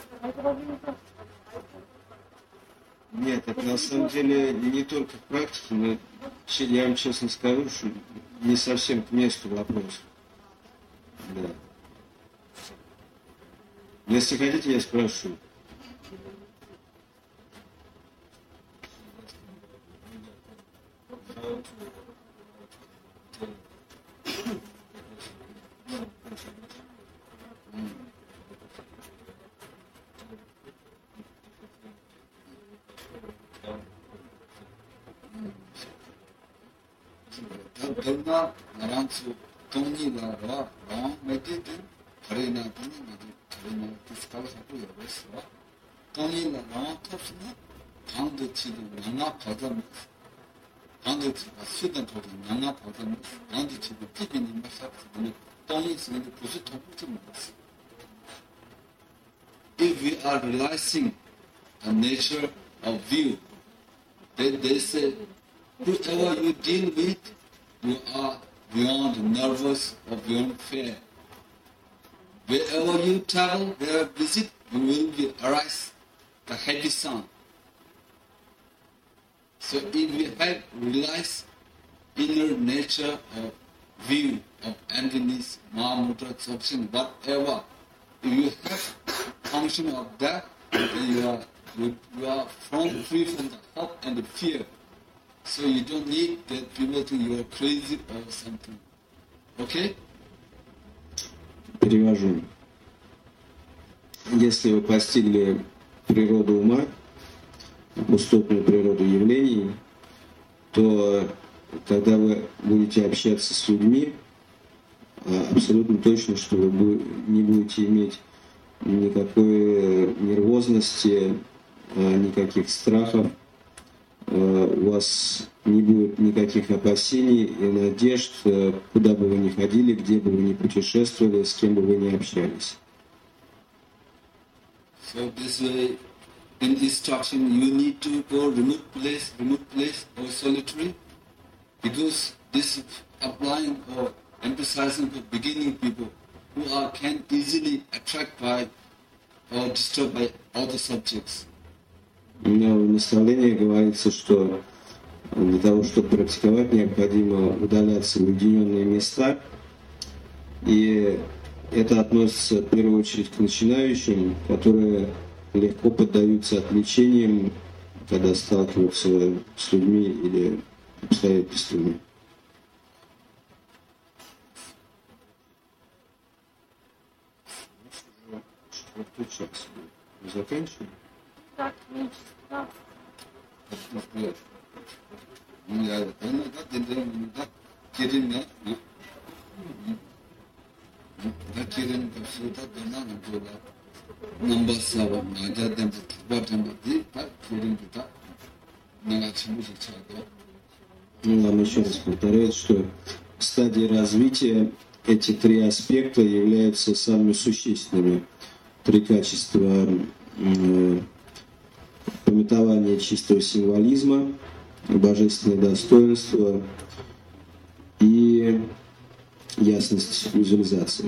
Нет, это на самом деле не только в практике, но я вам честно скажу, что не совсем к месту вопрос. Да. Если хотите, я спрошу.
Dharma Naransu Tony Lara Ram Meditin Karina Tony Meditin Karina Discover Hapu Yavaswa Tony Lara Topsna Kandu Chidu Nana Padamus Kandu Chidu Sudan Todu Nana Padamus Kandu Chidu Pipin in Masat Tony is in the position of if we are realizing the nature of view, then they say whoever you deal with, you are beyond nervous or beyond fear. Wherever you travel, wherever visit, you will be arise the happy sound. So if we have realized inner nature of view of emptiness, mahamudra, absorption, whatever, if you have function of that, then you are you, you are from free from the hope and the fear. So you don't need that people think you are crazy or something. Okay?
Перевожу. Если вы постигли природу ума, пустотную природу явлений, то когда вы будете общаться с людьми, абсолютно точно, что вы не будете иметь никакой нервозности, никаких страхов, у вас не будет никаких опасений и надежд, куда бы вы ни ходили, где бы вы ни путешествовали, с кем бы вы ни общались.
So this way, in instruction, you need to go remote place, remote place or solitary, because this is applying or emphasizing for beginning people who are can easily attract by or disturbed by other subjects.
Но в наставлении говорится, что для того, чтобы практиковать, необходимо удаляться в уединенные места. И это относится в первую очередь к начинающим, которые легко поддаются отвлечениям, когда сталкиваются с людьми или обстоятельствами. Четвертый час. Заканчиваем?
Так, меньше пятнадцати.
Ну, я понял, да, дендером, да, киринга, да, киринга, все это, да, надо было. Номер сава, надо демб, бартем, да, киринга, да, надо чему же чага.
Ну, нам еще раз повторяют, что в стадии развития эти три аспекта являются самыми существенными. Три качества э, пометования чистого символизма, божественное достоинство и ясность визуализации.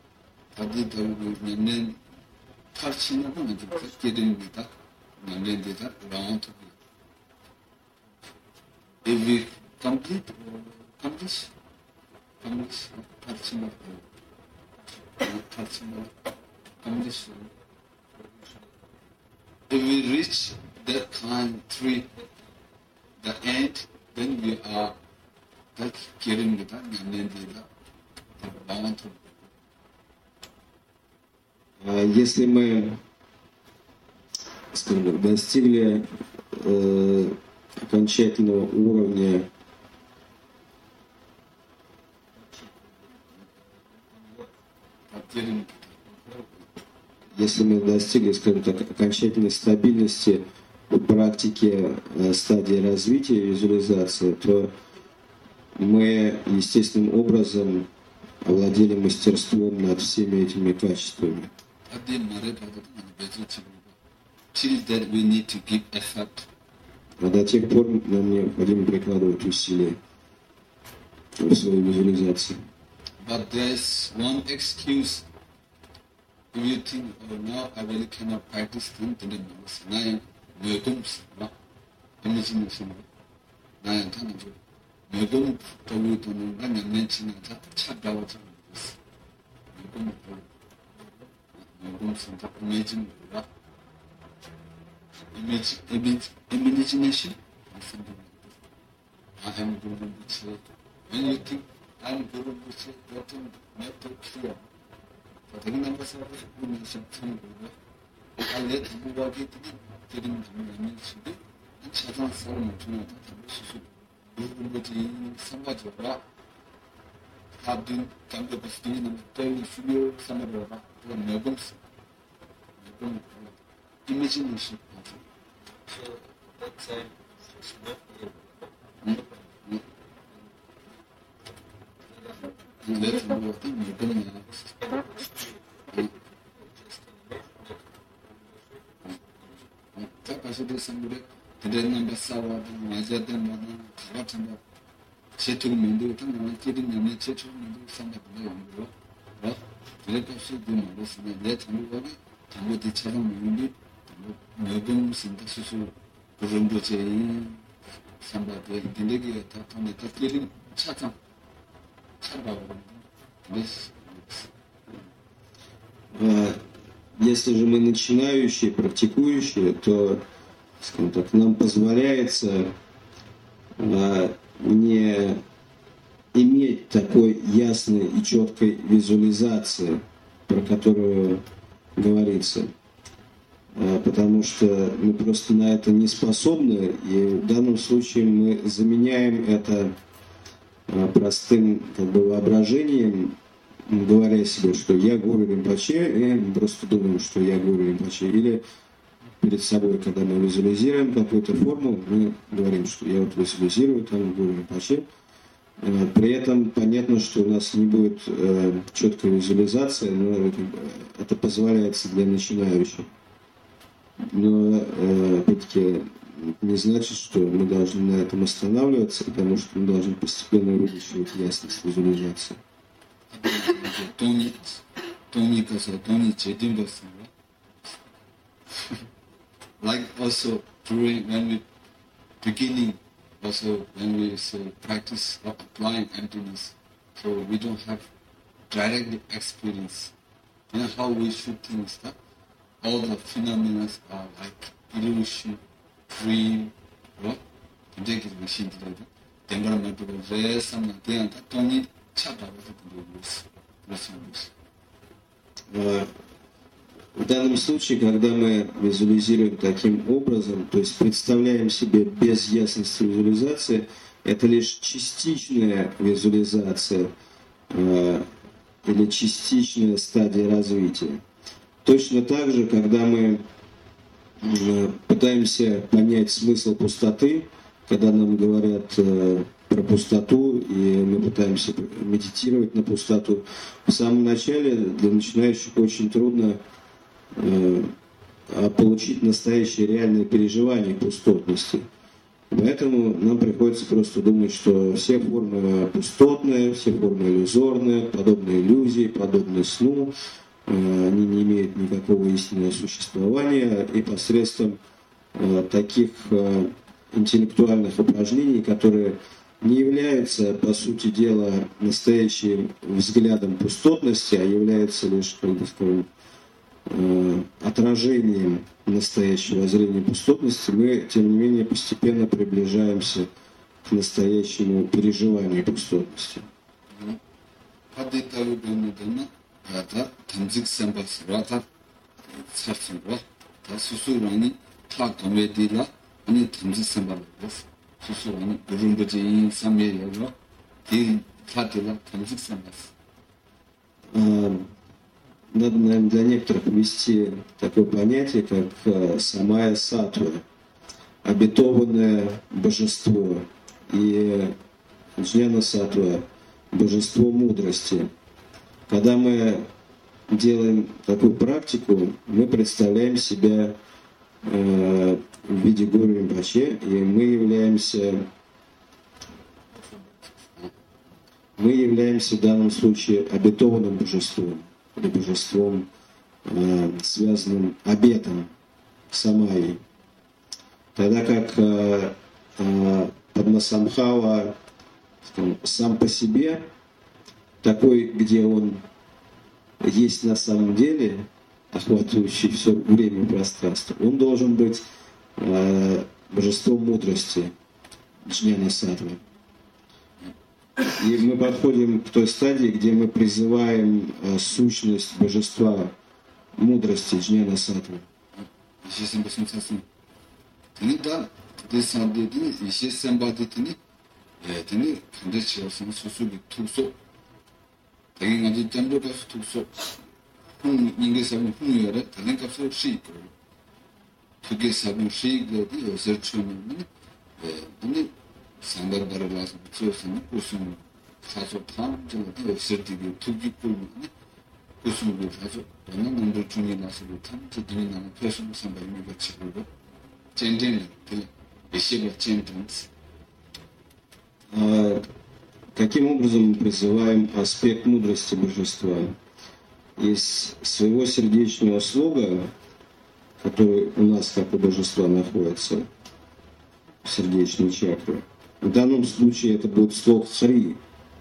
If we complete, accomplish, accomplish, accomplish, accomplish, if we reach that kind three, the end, then we are that killing the bound.
Если мы, скажем так, достигли э, окончательного уровня если мы достигли, скажем так, окончательной стабильности в практике э, стадии развития визуализации, то мы естественным образом овладели мастерством над всеми этими качествами. А до тех пор нам необходимо прикладывать усилия в своей визуализации.
But there's one excuse if you think, oh, now I really cannot practice things, then I am no gums, no? Imagination. I am kind of no gum to wait on one and mention that chat out. No gums and imagine, image, image, imagination, or something like that. I am going to say, when you think I'm going to say, that thing not clear. Tapi nampak saya pun macam tu. Kalau kita buat itu, jadi macam ni sudah. Saya rasa macam tu tak susu. Berbudi sama juga. Hadin kami pasti nampak tu video sama juga. Tu nervous. Imagination.
So that time is not here.
Let's go to the tak pasal dia sambut tidak nampak sawah dan wajah dan mana tak nampak cetur mendu tak nampak jadi nama cetur mendu sangat beliau bro, bro tidak pasal dia mana sana dia tamu lagi tamu di cara mendu tamu mendu sinta susu berumbu ceri sampai dia tinggi tak tahu tak kiri cakap
Если же мы начинающие, практикующие, то, скажем так, нам позволяется не иметь такой ясной и четкой визуализации, про которую говорится, потому что мы просто на это не способны, и в данном случае мы заменяем это простым как бы воображением, говоря себе, что я гуру Ринпоче, и мы просто думаем, что я гуру Ринпоче. Или перед собой, когда мы визуализируем какую-то форму, мы говорим, что я вот визуализирую там гуру Ринпоче. При этом понятно, что у нас не будет э, четкой визуализации, но это, это позволяется для начинающих. Но, э, опять-таки, не значит, что мы должны на этом останавливаться, потому что мы должны постепенно увеличивать ясность визуализации.
Like also during when we beginning, also when we say practice of applying emptiness, so we don't have direct experience. You know how we should think stuff. All the phenomena are like illusion. Dream, right? Today is machine today. Then what am I doing? There's some thing that don't need chat about it.
В данном случае, когда мы визуализируем таким образом, то есть представляем себе без ясности визуализации, это лишь частичная визуализация э, или частичная стадия развития. Точно так же, когда мы пытаемся понять смысл пустоты, когда нам говорят э, про пустоту, и мы пытаемся медитировать на пустоту. В самом начале для начинающих очень трудно э, получить настоящее реальное переживание пустотности. Поэтому нам приходится просто думать, что все формы пустотные, все формы иллюзорные, подобные иллюзии, подобные сну. Они не имеют никакого истинного существования, и посредством э, таких э, интеллектуальных упражнений, которые не являются, по сути дела, настоящим взглядом пустотности, а являются лишь, как бы скажем, э, отражением настоящего зрения пустотности, мы, тем не менее, постепенно приближаемся к настоящему переживанию пустотности.
다 단직 샘바스라 다 삽스라 다 수수라니 다 도메디라 아니 단직 샘바스 수수라니 부름부지 삼메리로 디 타들라 단직 샘바스.
Надо, наверное, для некоторых ввести такое понятие, как самая саттва, обетованное божество, и джняна саттва, божество мудрости. Когда мы делаем такую практику, мы представляем себя э, в виде гуру Ринпоче, и мы являемся, мы являемся в данном случае обетованным божеством, или божеством э, связанным обетом Самайи. Тогда как э, э, Падмасамбхава сам по себе, такой, где он есть на самом деле, охватывающий все время и пространство, он должен быть э, божеством мудрости, Джняна Саттва. И мы подходим к той стадии, где мы призываем э, сущность божества мудрости, Джняна Саттва. А каким образом мы призываем аспект мудрости божества? Из своего сердечного слога, который у нас, как у божества, находится в сердечной чакре, в данном случае это будет слог Хри.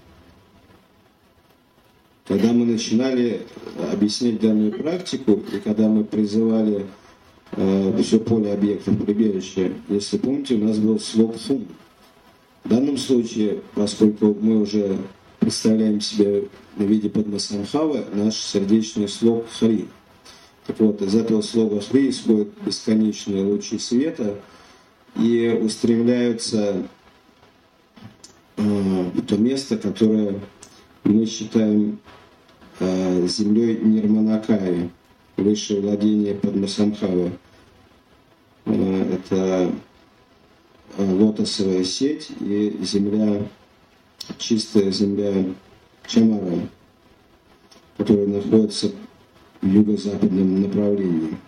Когда мы начинали объяснять данную практику, и когда мы призывали э, все поле объектов прибежища, если помните, у нас был слог Хум. В данном случае, поскольку мы уже представляем себе в виде Падмасамбхавы, наш сердечный слог Хри. Так вот, из этого слога Хри исходят бесконечные лучи света и устремляются э, в то место, которое мы считаем э, землей Нирманакаи, высшее владение Падмасамбхавы. Э, это лотосовая сеть и земля, чистая земля Чамара, которая находится в юго-западном направлении.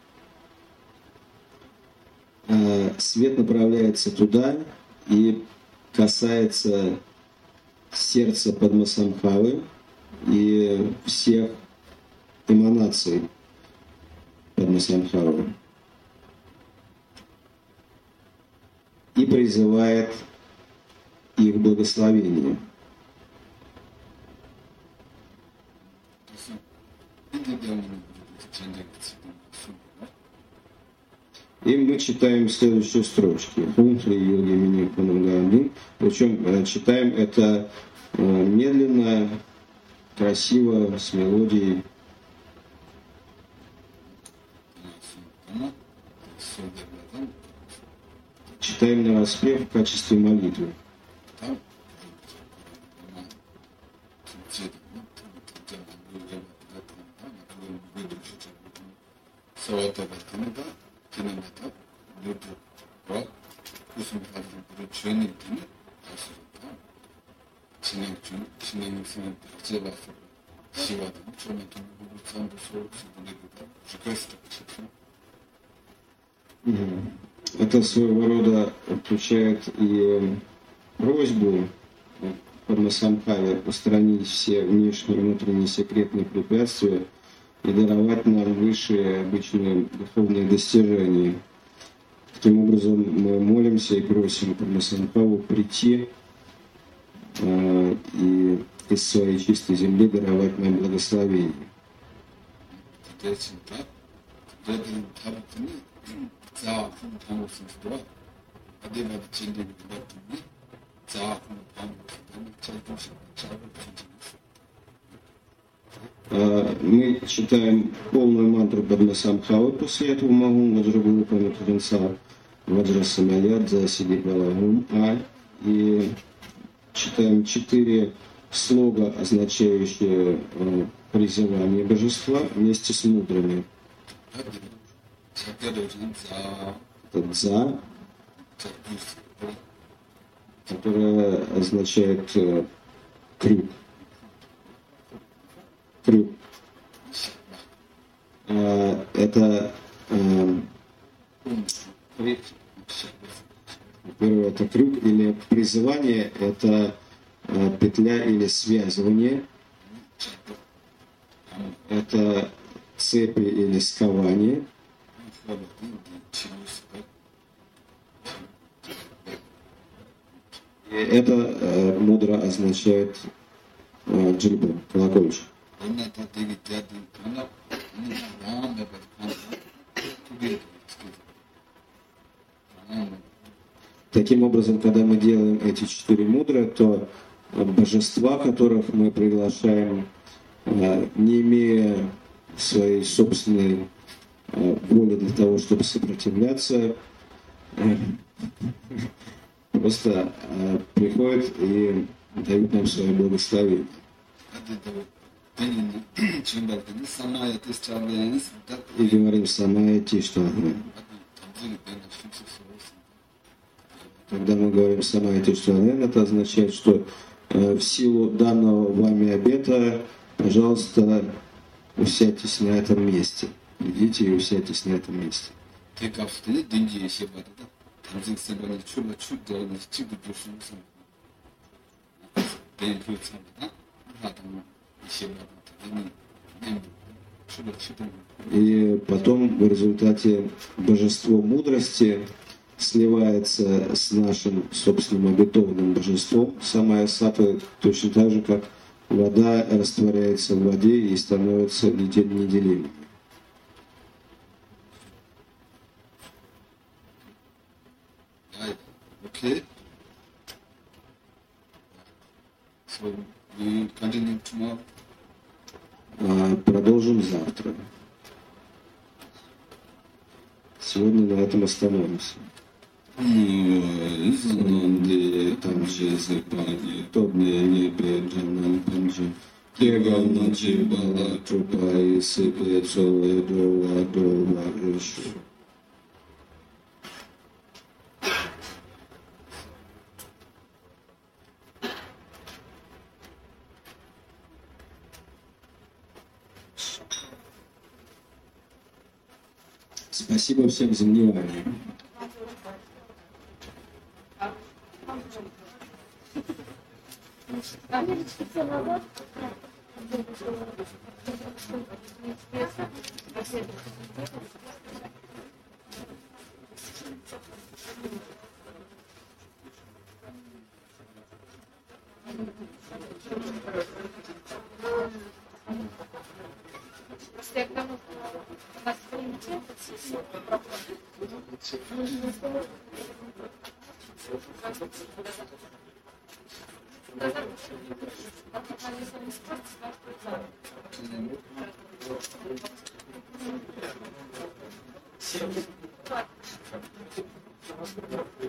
Свет направляется туда и касается сердца Падмасамбхавы и всех эманаций Падмасамбхавы. И призывает их благословение. И мы читаем следующие строчки. Хунхри йоги мини пананганди. Причем читаем это медленно, красиво, с мелодией. Читаем на распев в качестве молитвы. Это своего рода включает и просьбу Падмасамбхаве устранить все внешние и внутренние секретные препятствия и даровать нам высшие обычные духовные достижения. Таким образом, мы молимся и просим Падмасамбхаву прийти э, и из своей чистой земли даровать нам благословение. Мы читаем полную мантру Падмасамбхавы, после этого Магум Ваджрагуру Панатуденса Ваджрасамаят Засиди Балагум А, и читаем четыре слога, означающие э, призывание божества вместе с мудрыми. Это дза, которое означает э, крюк. Крюк. Э, это э, первое, это крюк или призывание, это э, петля или связывание. Это цепи или скование. И это э, мудра означает э, джильбу, колокольчик. Таким образом, когда мы делаем эти четыре мудры, то божества, которых мы приглашаем, не имея своей собственной воли для того, чтобы сопротивляться, просто приходят и дают нам свое благословение. И говорим «Самая Тиштхана». Когда мы говорим «Самая Тиштхана», это означает, что э, в силу данного вами обета, пожалуйста, усядьтесь на этом месте. Идите и усядьтесь на этом месте. И потом в результате божество мудрости сливается с нашим собственным обетованным божеством. Самая сатва точно так же, как вода растворяется в воде и становится неделимой.
Okay. So we continue tomorrow.
Продолжим завтра. Сегодня на этом остановимся. Там же западет, тобне небе джанам панджи. Кега наджи бала трупа и сыпе цоле дова дова рышу. Спасибо всем за внимание. Всем.